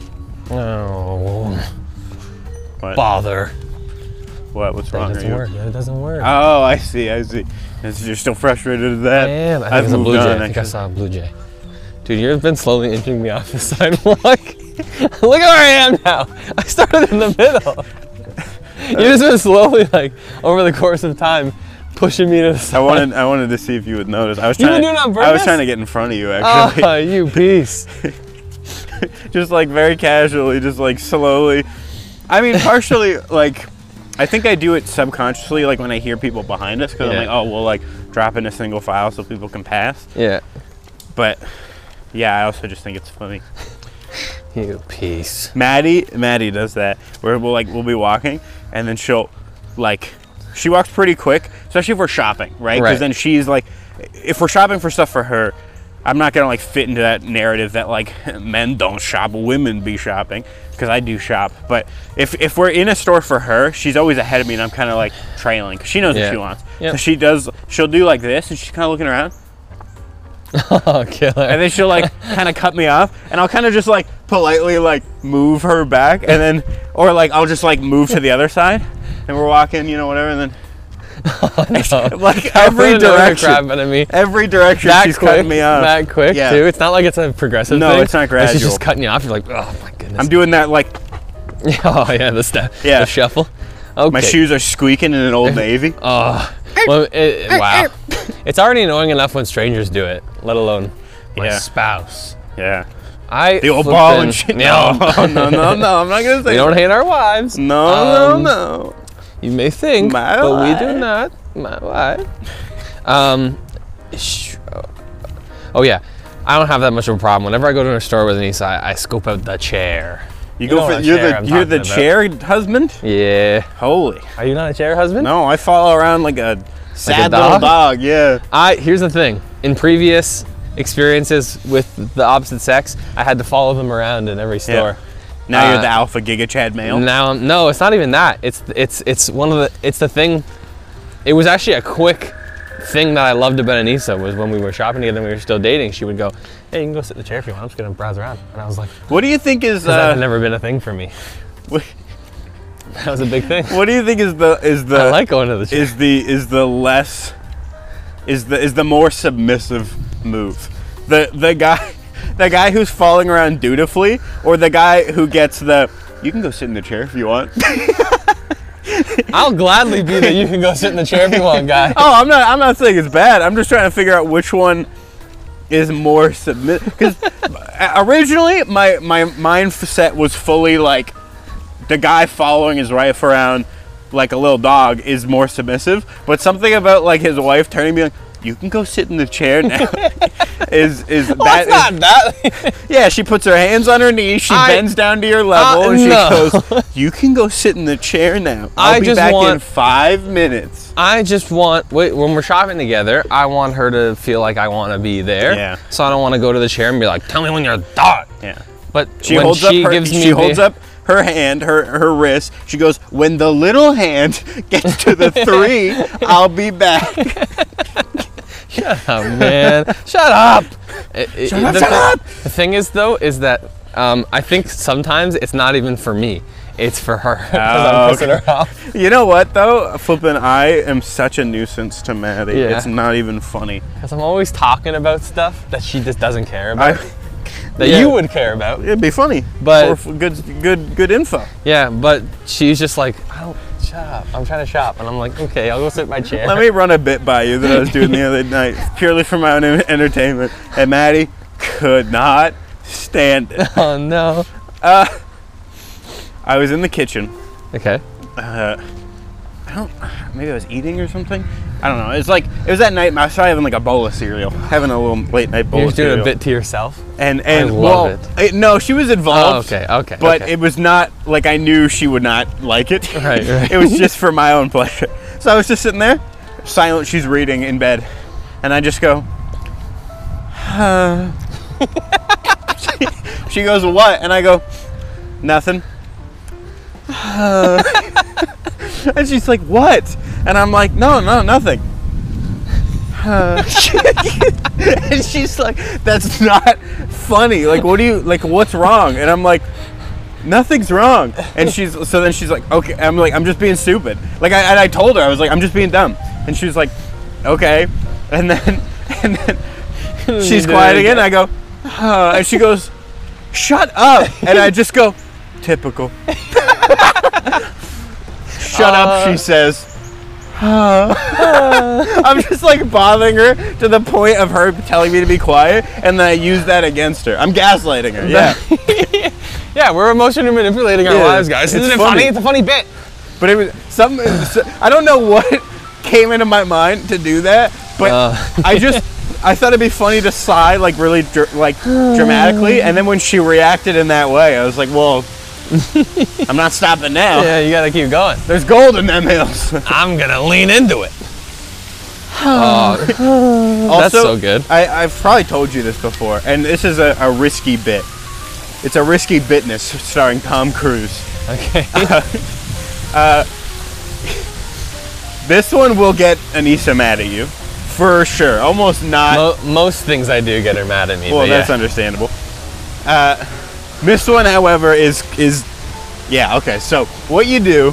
Oh, What? bother. What? What's That wrong? doesn't work. That doesn't work. Oh, I see. You're still frustrated at that? Man, I think I've it's a moved blue jay. on, I think I actually. saw a blue jay. Dude, you've been slowly inching me off the sidewalk. Look at where I am now. I started in the middle. You've just been slowly, like, over the course of time, pushing me to the side. I wanted to see if you would notice. I was You trying. been doing it on I was purpose? trying to get in front of you, actually. Oh, you piece. Just like very casually, just like slowly. I mean, partially like, I think I do it subconsciously, like when I hear people behind us, because I'm Yeah. like, oh, we'll like drop in a single file so people can pass. Yeah. But yeah, I also just think it's funny. You piece. Maddie does that, where we'll be walking, and then she walks pretty quick, especially if we're shopping, right? Because Right. then she's like, if we're shopping for stuff for her, I'm not gonna like fit into that narrative that like men don't shop, women be shopping, because I do shop. But if we're in a store for her, she's always ahead of me, and I'm kind of like trailing, because she knows Yeah. what she wants. Yep. So she'll do like this, and she's kind of looking around, Oh, killer. and then she'll like kind of cut me off, and I'll kind of just like politely like move her back, and then or like I'll just like move to the other side, and we're walking, whatever, and then like every direction, Crap out of me. every direction That she's quick, cutting me off. that quick Yeah. too. It's not like it's a progressive No, thing. it's not Like, gradual. she's just cutting you off. You're like, oh my goodness. I'm doing that like Oh yeah, the step. Yeah. The shuffle. Okay. my shoes are squeaking in an Old Navy. Oh. Well, wow. It's already annoying enough when strangers do it, let alone my Yeah. spouse. Yeah, I the old flipped ball in- and shit. No. No, I'm not gonna say. We don't hate our wives. No, no. You may think, My but we do wife. not. My wife. Oh yeah, I don't have that much of a problem. Whenever I go to a store with Anissa, I scope out the chair. You know go for what you're chair the I'm you're the talking about. chair husband. Yeah. Holy. Are you not a chair husband? No, I follow around like a sad little dog? dog. Yeah. Here's the thing. In previous experiences with the opposite sex, I had to follow them around in every store. Now you're the alpha giga chad male. Now, no, it's not even that. It's the thing. It was actually a quick thing that I loved about Anissa was when we were shopping together and we were still dating. She would go, "Hey, you can go sit in the chair if you want. I'm just gonna browse around." And I was like, What do you think is "That had never been a thing for me." what, That was a big thing. what do you think is the I like going to the chair. is the more submissive move? The guy who's falling around dutifully, or the guy who gets the you can go sit in the chair if you want. I'll gladly be the you can go sit in the chair if you want guy. Oh, I'm not saying it's bad. I'm just trying to figure out which one is more submit. Because originally my mindset was fully like the guy following his wife around like a little dog is more submissive. But something about like his wife turning me like, you can go sit in the chair now. is Well, that it's not that. yeah? She puts her hands on her knees. She bends down to your level, and she no. goes, "You can go sit in the chair now. I'll I be just back in want- 5 minutes." I just want, when we're shopping together, I want her to feel like I want to be there. Yeah. So I don't want to go to the chair and be like, "Tell me when you're done." Yeah. But She when holds she up her. gives me She holds up her hand, her wrist. She goes, "When the little hand gets to the 3, I'll be back." Shut up, man. Shut up. Shut up. The thing is, though, is that I think sometimes it's not even for me. It's for her. 'Cause I'm pissing her off. You know what though? Flippin', I am such a nuisance to Maddie. Yeah. It's not even funny. Because I'm always talking about stuff that she just doesn't care about. I, that yeah. you would care about. It'd be funny, But- for good info. Yeah, but she's just like, I don't, shut up. I'm trying to shop. And I'm like, okay, I'll go sit in my chair. Let me run a bit by you that I was doing the other night, purely for my own entertainment. And Maddie could not stand it. Oh, no. I was in the kitchen. Okay. Maybe I was eating or something. I don't know. It was that night. I was having like a bowl of cereal, having a little late night bowl You're of just doing cereal. a bit to yourself. And love well, no, she was Oh, involved. okay. But okay. it was not like I knew she would not like it. Right. It was just for my own pleasure. So I was just sitting there, silent. She's reading in bed, and And I just go, She goes, what? And I go, nothing. And she's like, what? And I'm like, no, nothing. And she's like, that's not funny. Like, what's wrong? And I'm like, nothing's wrong. And so then she's like, okay. I'm like, I'm just being stupid. Like, I told her, I was like, I'm just being dumb. And she was like, okay. And then she's quiet again. And I go, and she goes, shut up. And I just go, typical. Shut up, she says. I'm just like bothering her to the point of her telling me to be quiet, and then I use that against her. I'm gaslighting her. Yeah. Yeah, we're emotionally manipulating our lives, guys. Isn't it funny? It's a funny bit. But it was I don't know what came into my mind to do that, but I thought it'd be funny to sigh like really dramatically, and then when she reacted in that way, I was like, well, I'm not stopping now. Yeah, you gotta keep going. There's gold in them hills. I'm gonna lean into it. Also, that's so good. I've probably told you this before, and this is a risky bit. It's a risky bitness starring Tom Cruise. Okay. This one will get Anissa mad at you, for sure. Almost not. Most things I do get her mad at me. Well, that's understandable. This one, however, is yeah, okay. So what you do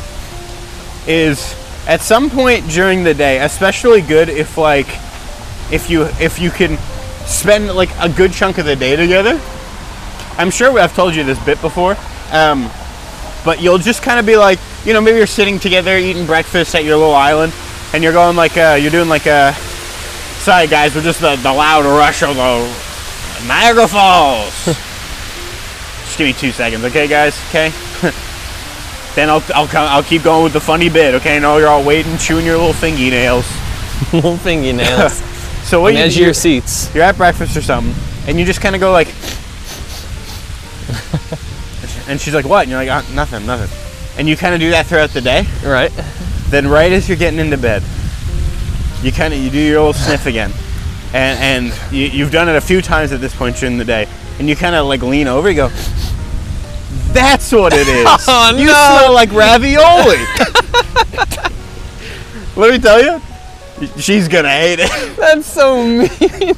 is at some point during the day, especially good if you can spend like a good chunk of the day together. I'm sure I've told you this bit before, but you'll just kind of be like, you know, maybe you're sitting together eating breakfast at your little island, and you're going like you're doing like sorry guys, we're just the loud rush of the Niagara Falls. Just give me 2 seconds, okay, guys? Okay. Then I'll keep going with the funny bit, okay? No, you're all waiting, chewing your little fingy nails. Little fingy nails. So what edge of your seats. You're at breakfast or something, and you just kind of go like, and she's like, what? And you're like, nothing. And you kind of do that throughout the day. Right. Then right as you're getting into bed, you do your old sniff again, and you've done it a few times at this point during the day, and you kind of like lean over, you go, that's what it is. Oh, you no. smell like ravioli. Let me tell you, she's gonna hate it. That's so mean.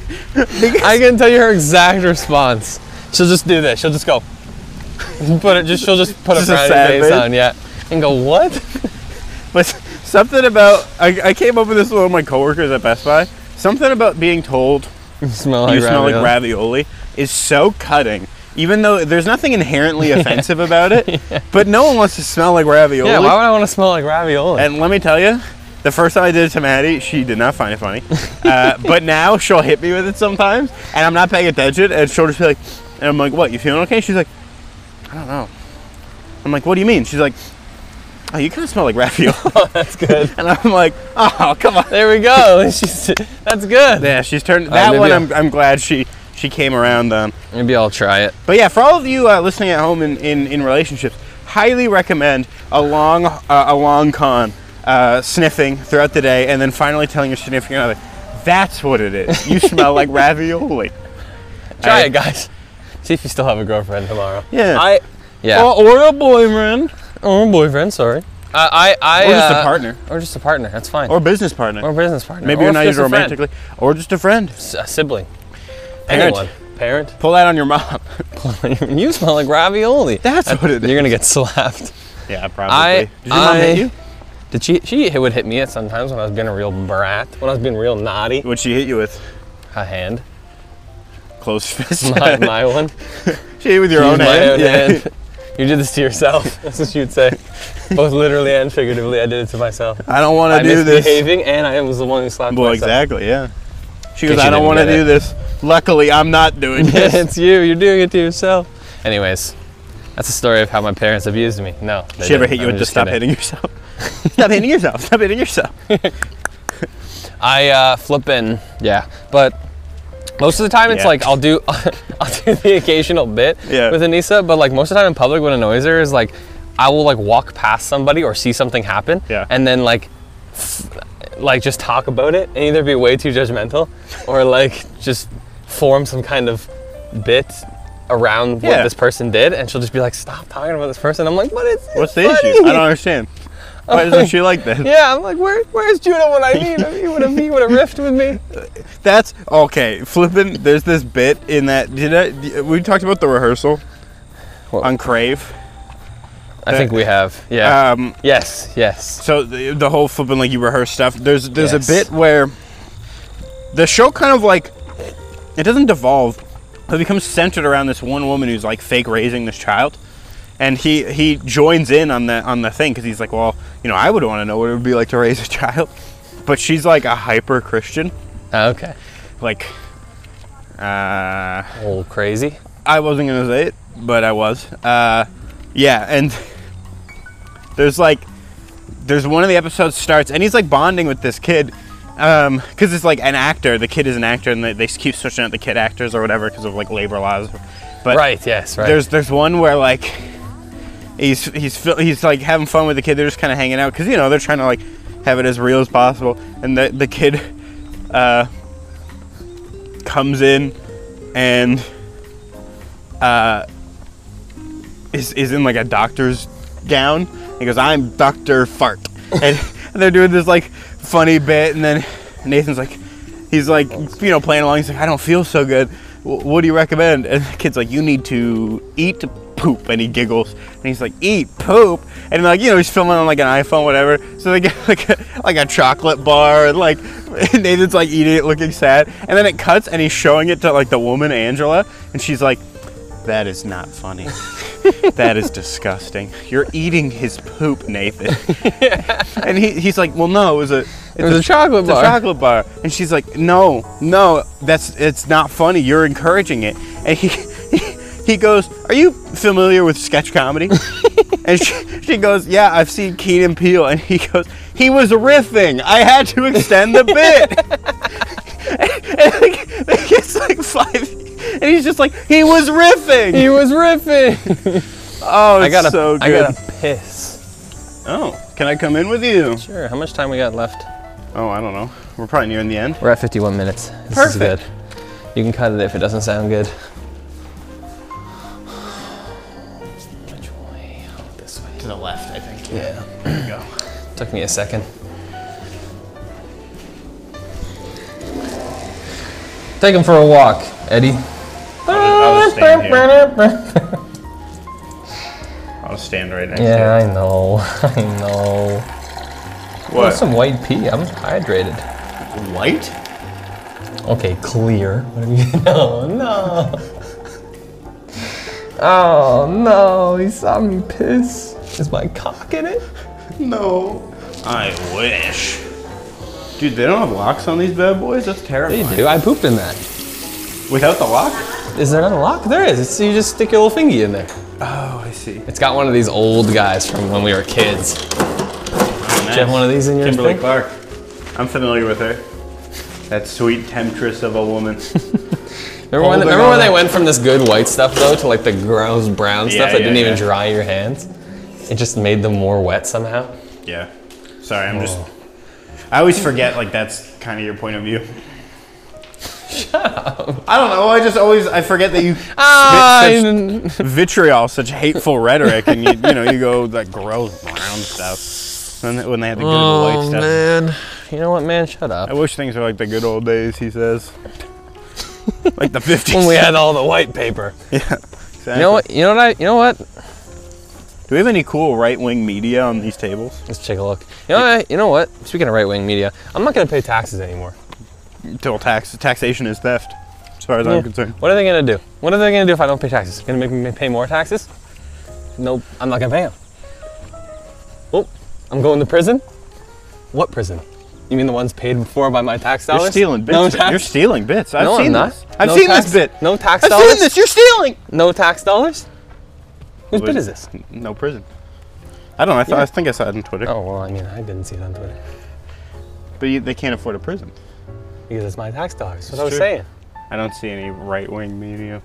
I can tell you her exact response. She'll just do this. She'll just go. She'll just put a frowny face on, yeah, and go, what? But something about I came up with this with one of my coworkers at Best Buy. Something about being told you smell like ravioli is so cutting. Even though there's nothing inherently offensive about it, yeah. But no one wants to smell like ravioli. Yeah, why would I want to smell like ravioli? And let me tell you, the first time I did it to Maddie, she did not find it funny. But now she'll hit me with it sometimes, and I'm not paying attention, and she'll just be like, and I'm like, what, you feeling okay? She's like, I don't know. I'm like, what do you mean? She's like, oh, you kind of smell like ravioli. Oh, that's good. And I'm like, oh, come on. There we go. That's good. Yeah, she's turned, that one I'm glad she came around on. Maybe I'll try it. But yeah, for all of you listening at home in relationships, highly recommend a long con sniffing throughout the day, and then finally telling your significant other, that's what it is. You smell like ravioli. Try it, guys. See if you still have a girlfriend tomorrow. Yeah. Yeah. Or a boyfriend. Or a boyfriend, sorry. Or just a partner. Or just a partner, that's fine. Or a business partner. Or a business partner. Maybe you're not using romantically. Or just a friend. A sibling. Parent. Anyone. Parent. Pull that on your mom. You smell like ravioli. That's what it is. You're going to get slapped. Yeah, probably. Did your mom hit you? Did she would hit me at sometimes when I was being a real brat. When I was being real naughty. What'd she hit you with? A hand. Closed fist. My one. She hit you with your own hand? Hand. You did this to yourself. That's what you'd say. Both literally and figuratively, I did it to myself. I don't want to do this. I was misbehaving, and I was the one who slapped myself. Well, exactly, yeah. She goes, I don't want to do this. Luckily, I'm not doing this. It's you. You're doing it to yourself. Anyways, that's a story of how my parents abused me. No. She ever hit you with the stop hitting yourself? Stop hitting yourself. Stop hitting yourself. I yeah. But most of the time, it's like I'll do the occasional bit with Anissa, but like most of the time in public, what annoys her is like I will like walk past somebody or see something happen, and then like like just talk about it and either be way too judgmental or like just form some kind of bit around what this person did, and she'll just be like, stop talking about this person. I'm like, but it's What's the funny. issue? I don't understand. Why doesn't she like that? Yeah, I'm like, where's Judah when I need him? He would have riffed with me. That's okay. Flippin', there's this bit in that. We talked about the rehearsal on Crave. I think we have. Yeah. Yes. So the whole flippin' like you rehearse stuff. There's a bit where the show kind of like it doesn't devolve. It becomes centered around this one woman who's like fake raising this child. And he joins in on the thing because he's like, well, I would want to know what it would be like to raise a child, but she's like a hyper Christian. Okay. Like, old crazy. I wasn't gonna say it, but I was. Yeah, and there's one of the episodes starts, and he's like bonding with this kid, because it's like an actor. The kid is an actor, and they keep switching out the kid actors or whatever because of like labor laws. But right. Yes. Right. There's one where like. He's like having fun with the kid. They're just kind of hanging out because they're trying to like have it as real as possible. And the kid comes in and is in like a doctor's gown. He goes, "I'm Dr. Fart," and they're doing this like funny bit. And then Nathan's like, he's like playing along. He's like, "I don't feel so good. What do you recommend?" And the kid's like, "You need to eat poop," and he giggles and he's like, "Eat poop," and like he's filming on like an iPhone, whatever. So they get like a chocolate bar, and like Nathan's like eating it, looking sad, and then it cuts and he's showing it to like the woman Angela, and she's like, "That is not funny. That is disgusting. You're eating his poop, Nathan." And he's like, "Well, no, it was a chocolate bar. It's a chocolate bar." And she's like, no, it's not funny. You're encouraging it." And he goes, "Are you familiar with sketch comedy?" And she goes, "Yeah, I've seen Key and Peele." And he goes, "He was riffing. I had to extend the bit." and like, it's like 5, and he's just like, "He was riffing. He was riffing." Oh, it's so good. I gotta piss. Oh, can I come in with you? Sure. How much time we got left? Oh, I don't know. We're probably nearing the end. We're at 51 minutes. This Perfect. is good. You can cut it if it doesn't sound good. Which way? Oh, this way. To the left, I think. Yeah. There you go. Took me a second. Take him for a walk, Eddie. I'll stand here. I'll stand right next to you. Yeah, I know. I know. What? Some white pea. I'm hydrated. White? Okay, clear. No, no. Oh no, he saw me piss. Is my cock in it? No. I wish. Dude, they don't have locks on these bad boys? That's terrifying. They do. I pooped in that. Without the lock? Is there not a lock? There is. You just stick your little fingy in there. Oh, I see. It's got one of these old guys from when we were kids. Oh, nice. Do you have one of these in your Kimberly thing? Clark. I'm familiar with her. That sweet temptress of a woman. Remember when they went from this good white stuff though to like the gross brown stuff that didn't even dry your hands? It just made them more wet somehow. Yeah. Sorry, I always forget like that's kind of your point of view. Shut up. I don't know. I forget that you spit such vitriol, such hateful rhetoric, and you go like gross brown stuff when they had the good white stuff. Man. You know what, man? Shut up. I wish things were like the good old days, he says. Like the 50s. When we had all the white paper. Yeah. Exactly. You know what? Do we have any cool right-wing media on these tables? Let's take a look. You know what? Speaking of right-wing media, I'm not going to pay taxes anymore. Until taxation is theft, as far as I'm concerned. What are they going to do? What are they going to do if I don't pay taxes? Going to make me pay more taxes? Nope, I'm not going to pay them. Oh, I'm going to prison? What prison? You mean the ones paid for by my tax dollars? You're stealing bits. You're stealing bits. I've seen this. I've seen this bit. No tax dollars? I've seen this. You're stealing. No tax dollars? Whose bit is this? No prison. I don't know. I think I saw it on Twitter. Oh, well, I mean, I didn't see it on Twitter. But they can't afford a prison. Because it's my tax dollars. That's what I was saying. I don't see any right-wing media.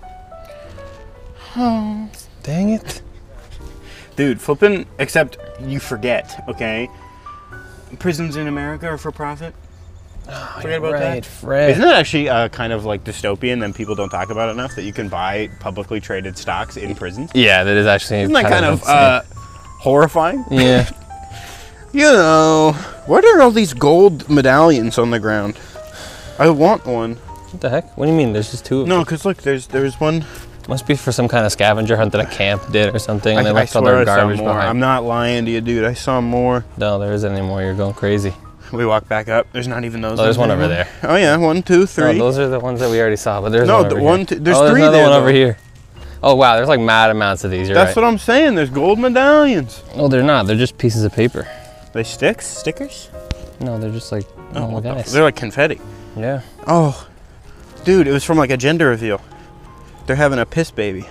Oh, dang it. Dude, flipping, except you forget, okay? prisons in America are for profit. Forget about that. Right. Isn't it actually kind of like dystopian that people don't talk about enough, that you can buy publicly traded stocks in prisons? Yeah, that is actually. Isn't that kind of horrifying? Yeah. You know, what are all these gold medallions on the ground? I want one. What the heck? What do you mean? There's just two of them. No, because look, there's one. Must be for some kind of scavenger hunt that a camp did or something, and they I left all swear their I saw garbage more. behind. I'm not lying to you, dude. I saw more. No, there isn't anymore. You're going crazy. We walk back up. There's not even those. Oh, there's one anymore. over there. Oh yeah, 1, 2, 3. No, those are the ones that we already saw, but there's No, one over the here. one, two, there's oh, 3 there's another there. one over though. here. Oh wow, there's like mad amounts of these. You're That's right. what I'm saying. There's gold medallions. Oh, they're not. They're just pieces of paper. They stickers? No, they're just like normal guys. They're like confetti. Yeah. Oh, dude, it was from like a gender reveal. They're having a piss baby.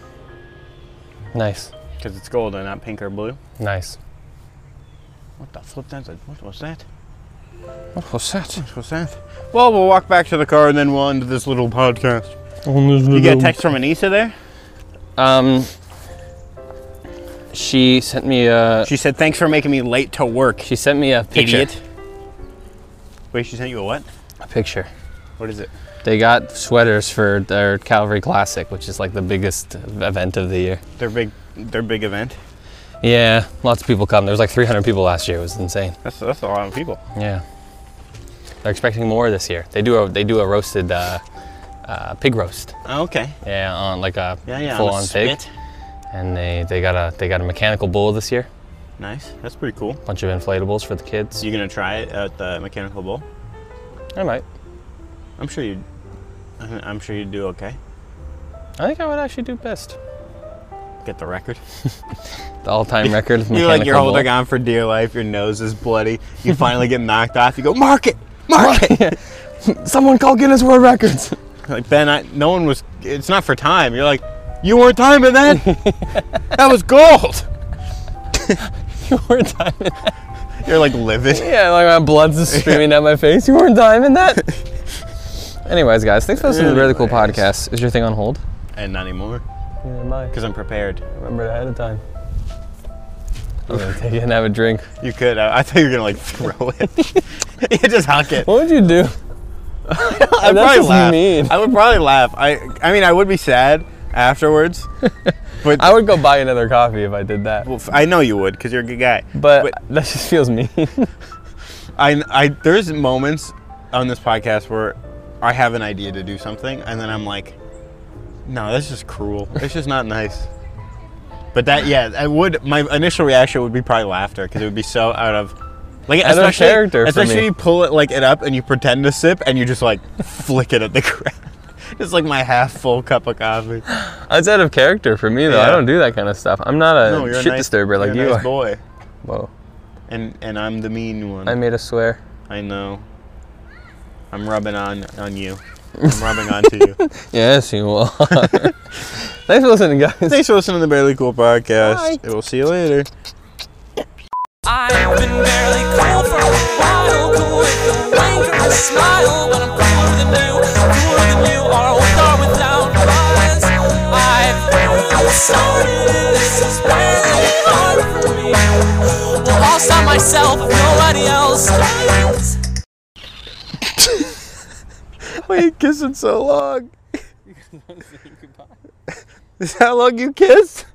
Nice. Because it's gold and not pink or blue. Nice. What the flip? What was that? What was that? What was that? Well, we'll walk back to the car and then we'll end this little podcast. You get a text from Anissa there? She sent me a. She said, thanks for making me late to work. She sent me a picture. Idiot. Wait, she sent you a what? A picture. What is it? They got sweaters for their Calvary Classic, which is like the biggest event of the year. Their big event? Yeah, lots of people come. There was like 300 people last year. It was insane. That's a lot of people. Yeah. They're expecting more this year. They do a roasted pig roast. Oh, okay. Yeah, on like a on full a on pig. spit. And they got a mechanical bull this year. Nice. That's pretty cool. Bunch of inflatables for the kids. You gonna try it at the mechanical bull? I might. I'm sure you'd do okay. I think I would actually do best. Get the record. The all-time record of You're mechanical like, you're bull. holding on for dear life. Your nose is bloody. You finally get knocked off. You go, mark it, mark it. Someone call Guinness World Records. Like, Ben, no one was. It's not for time. You're like, you weren't timing that. That was gold. You weren't timing that. You're like livid. Yeah, like my blood's just streaming down my face. You weren't timing that. Anyways, guys, thanks for listening to the Really Cool Podcast. Is your thing on hold? And not anymore. Neither am I. Because I'm prepared. Remember it ahead of time. I'm gonna take it and have a drink. You could. I thought you were gonna like throw it. You just huck it. What would you do? I'd That's probably just laugh. mean. I would probably laugh. I mean, I would be sad afterwards. But I would go buy another coffee if I did that. well, I know you would, because you're a good guy. But that just feels mean. There's moments on this podcast where I have an idea to do something, and then I'm like, no, that's just cruel. It's just not nice. But that, yeah, I would. My initial reaction would be probably laughter, because it would be so out of, like, Out of character for especially me. you pull it up and you pretend to sip, and you just like flick it at the ground. It's like my half-full cup of coffee. That's out of character for me, though. Yeah. I don't do that kind of stuff. I'm not a No, you're shit a nice, disturber like you're a you nice are. boy, Whoa. and I'm the mean one. I made a swear. I know. I'm rubbing on you. I'm rubbing onto you. Yes, you are. Thanks for listening, guys. Thanks for listening to the Barely Cool Podcast. Bye. We'll see you later. I've been barely cool for a while, cool with a wink or a smile, but I'm cooler than you, or with or without buzz. I've been sorry, this is really hard for me. Well, I'll stop myself if nobody else does. Why are you kissing so long? Is that how long you kissed?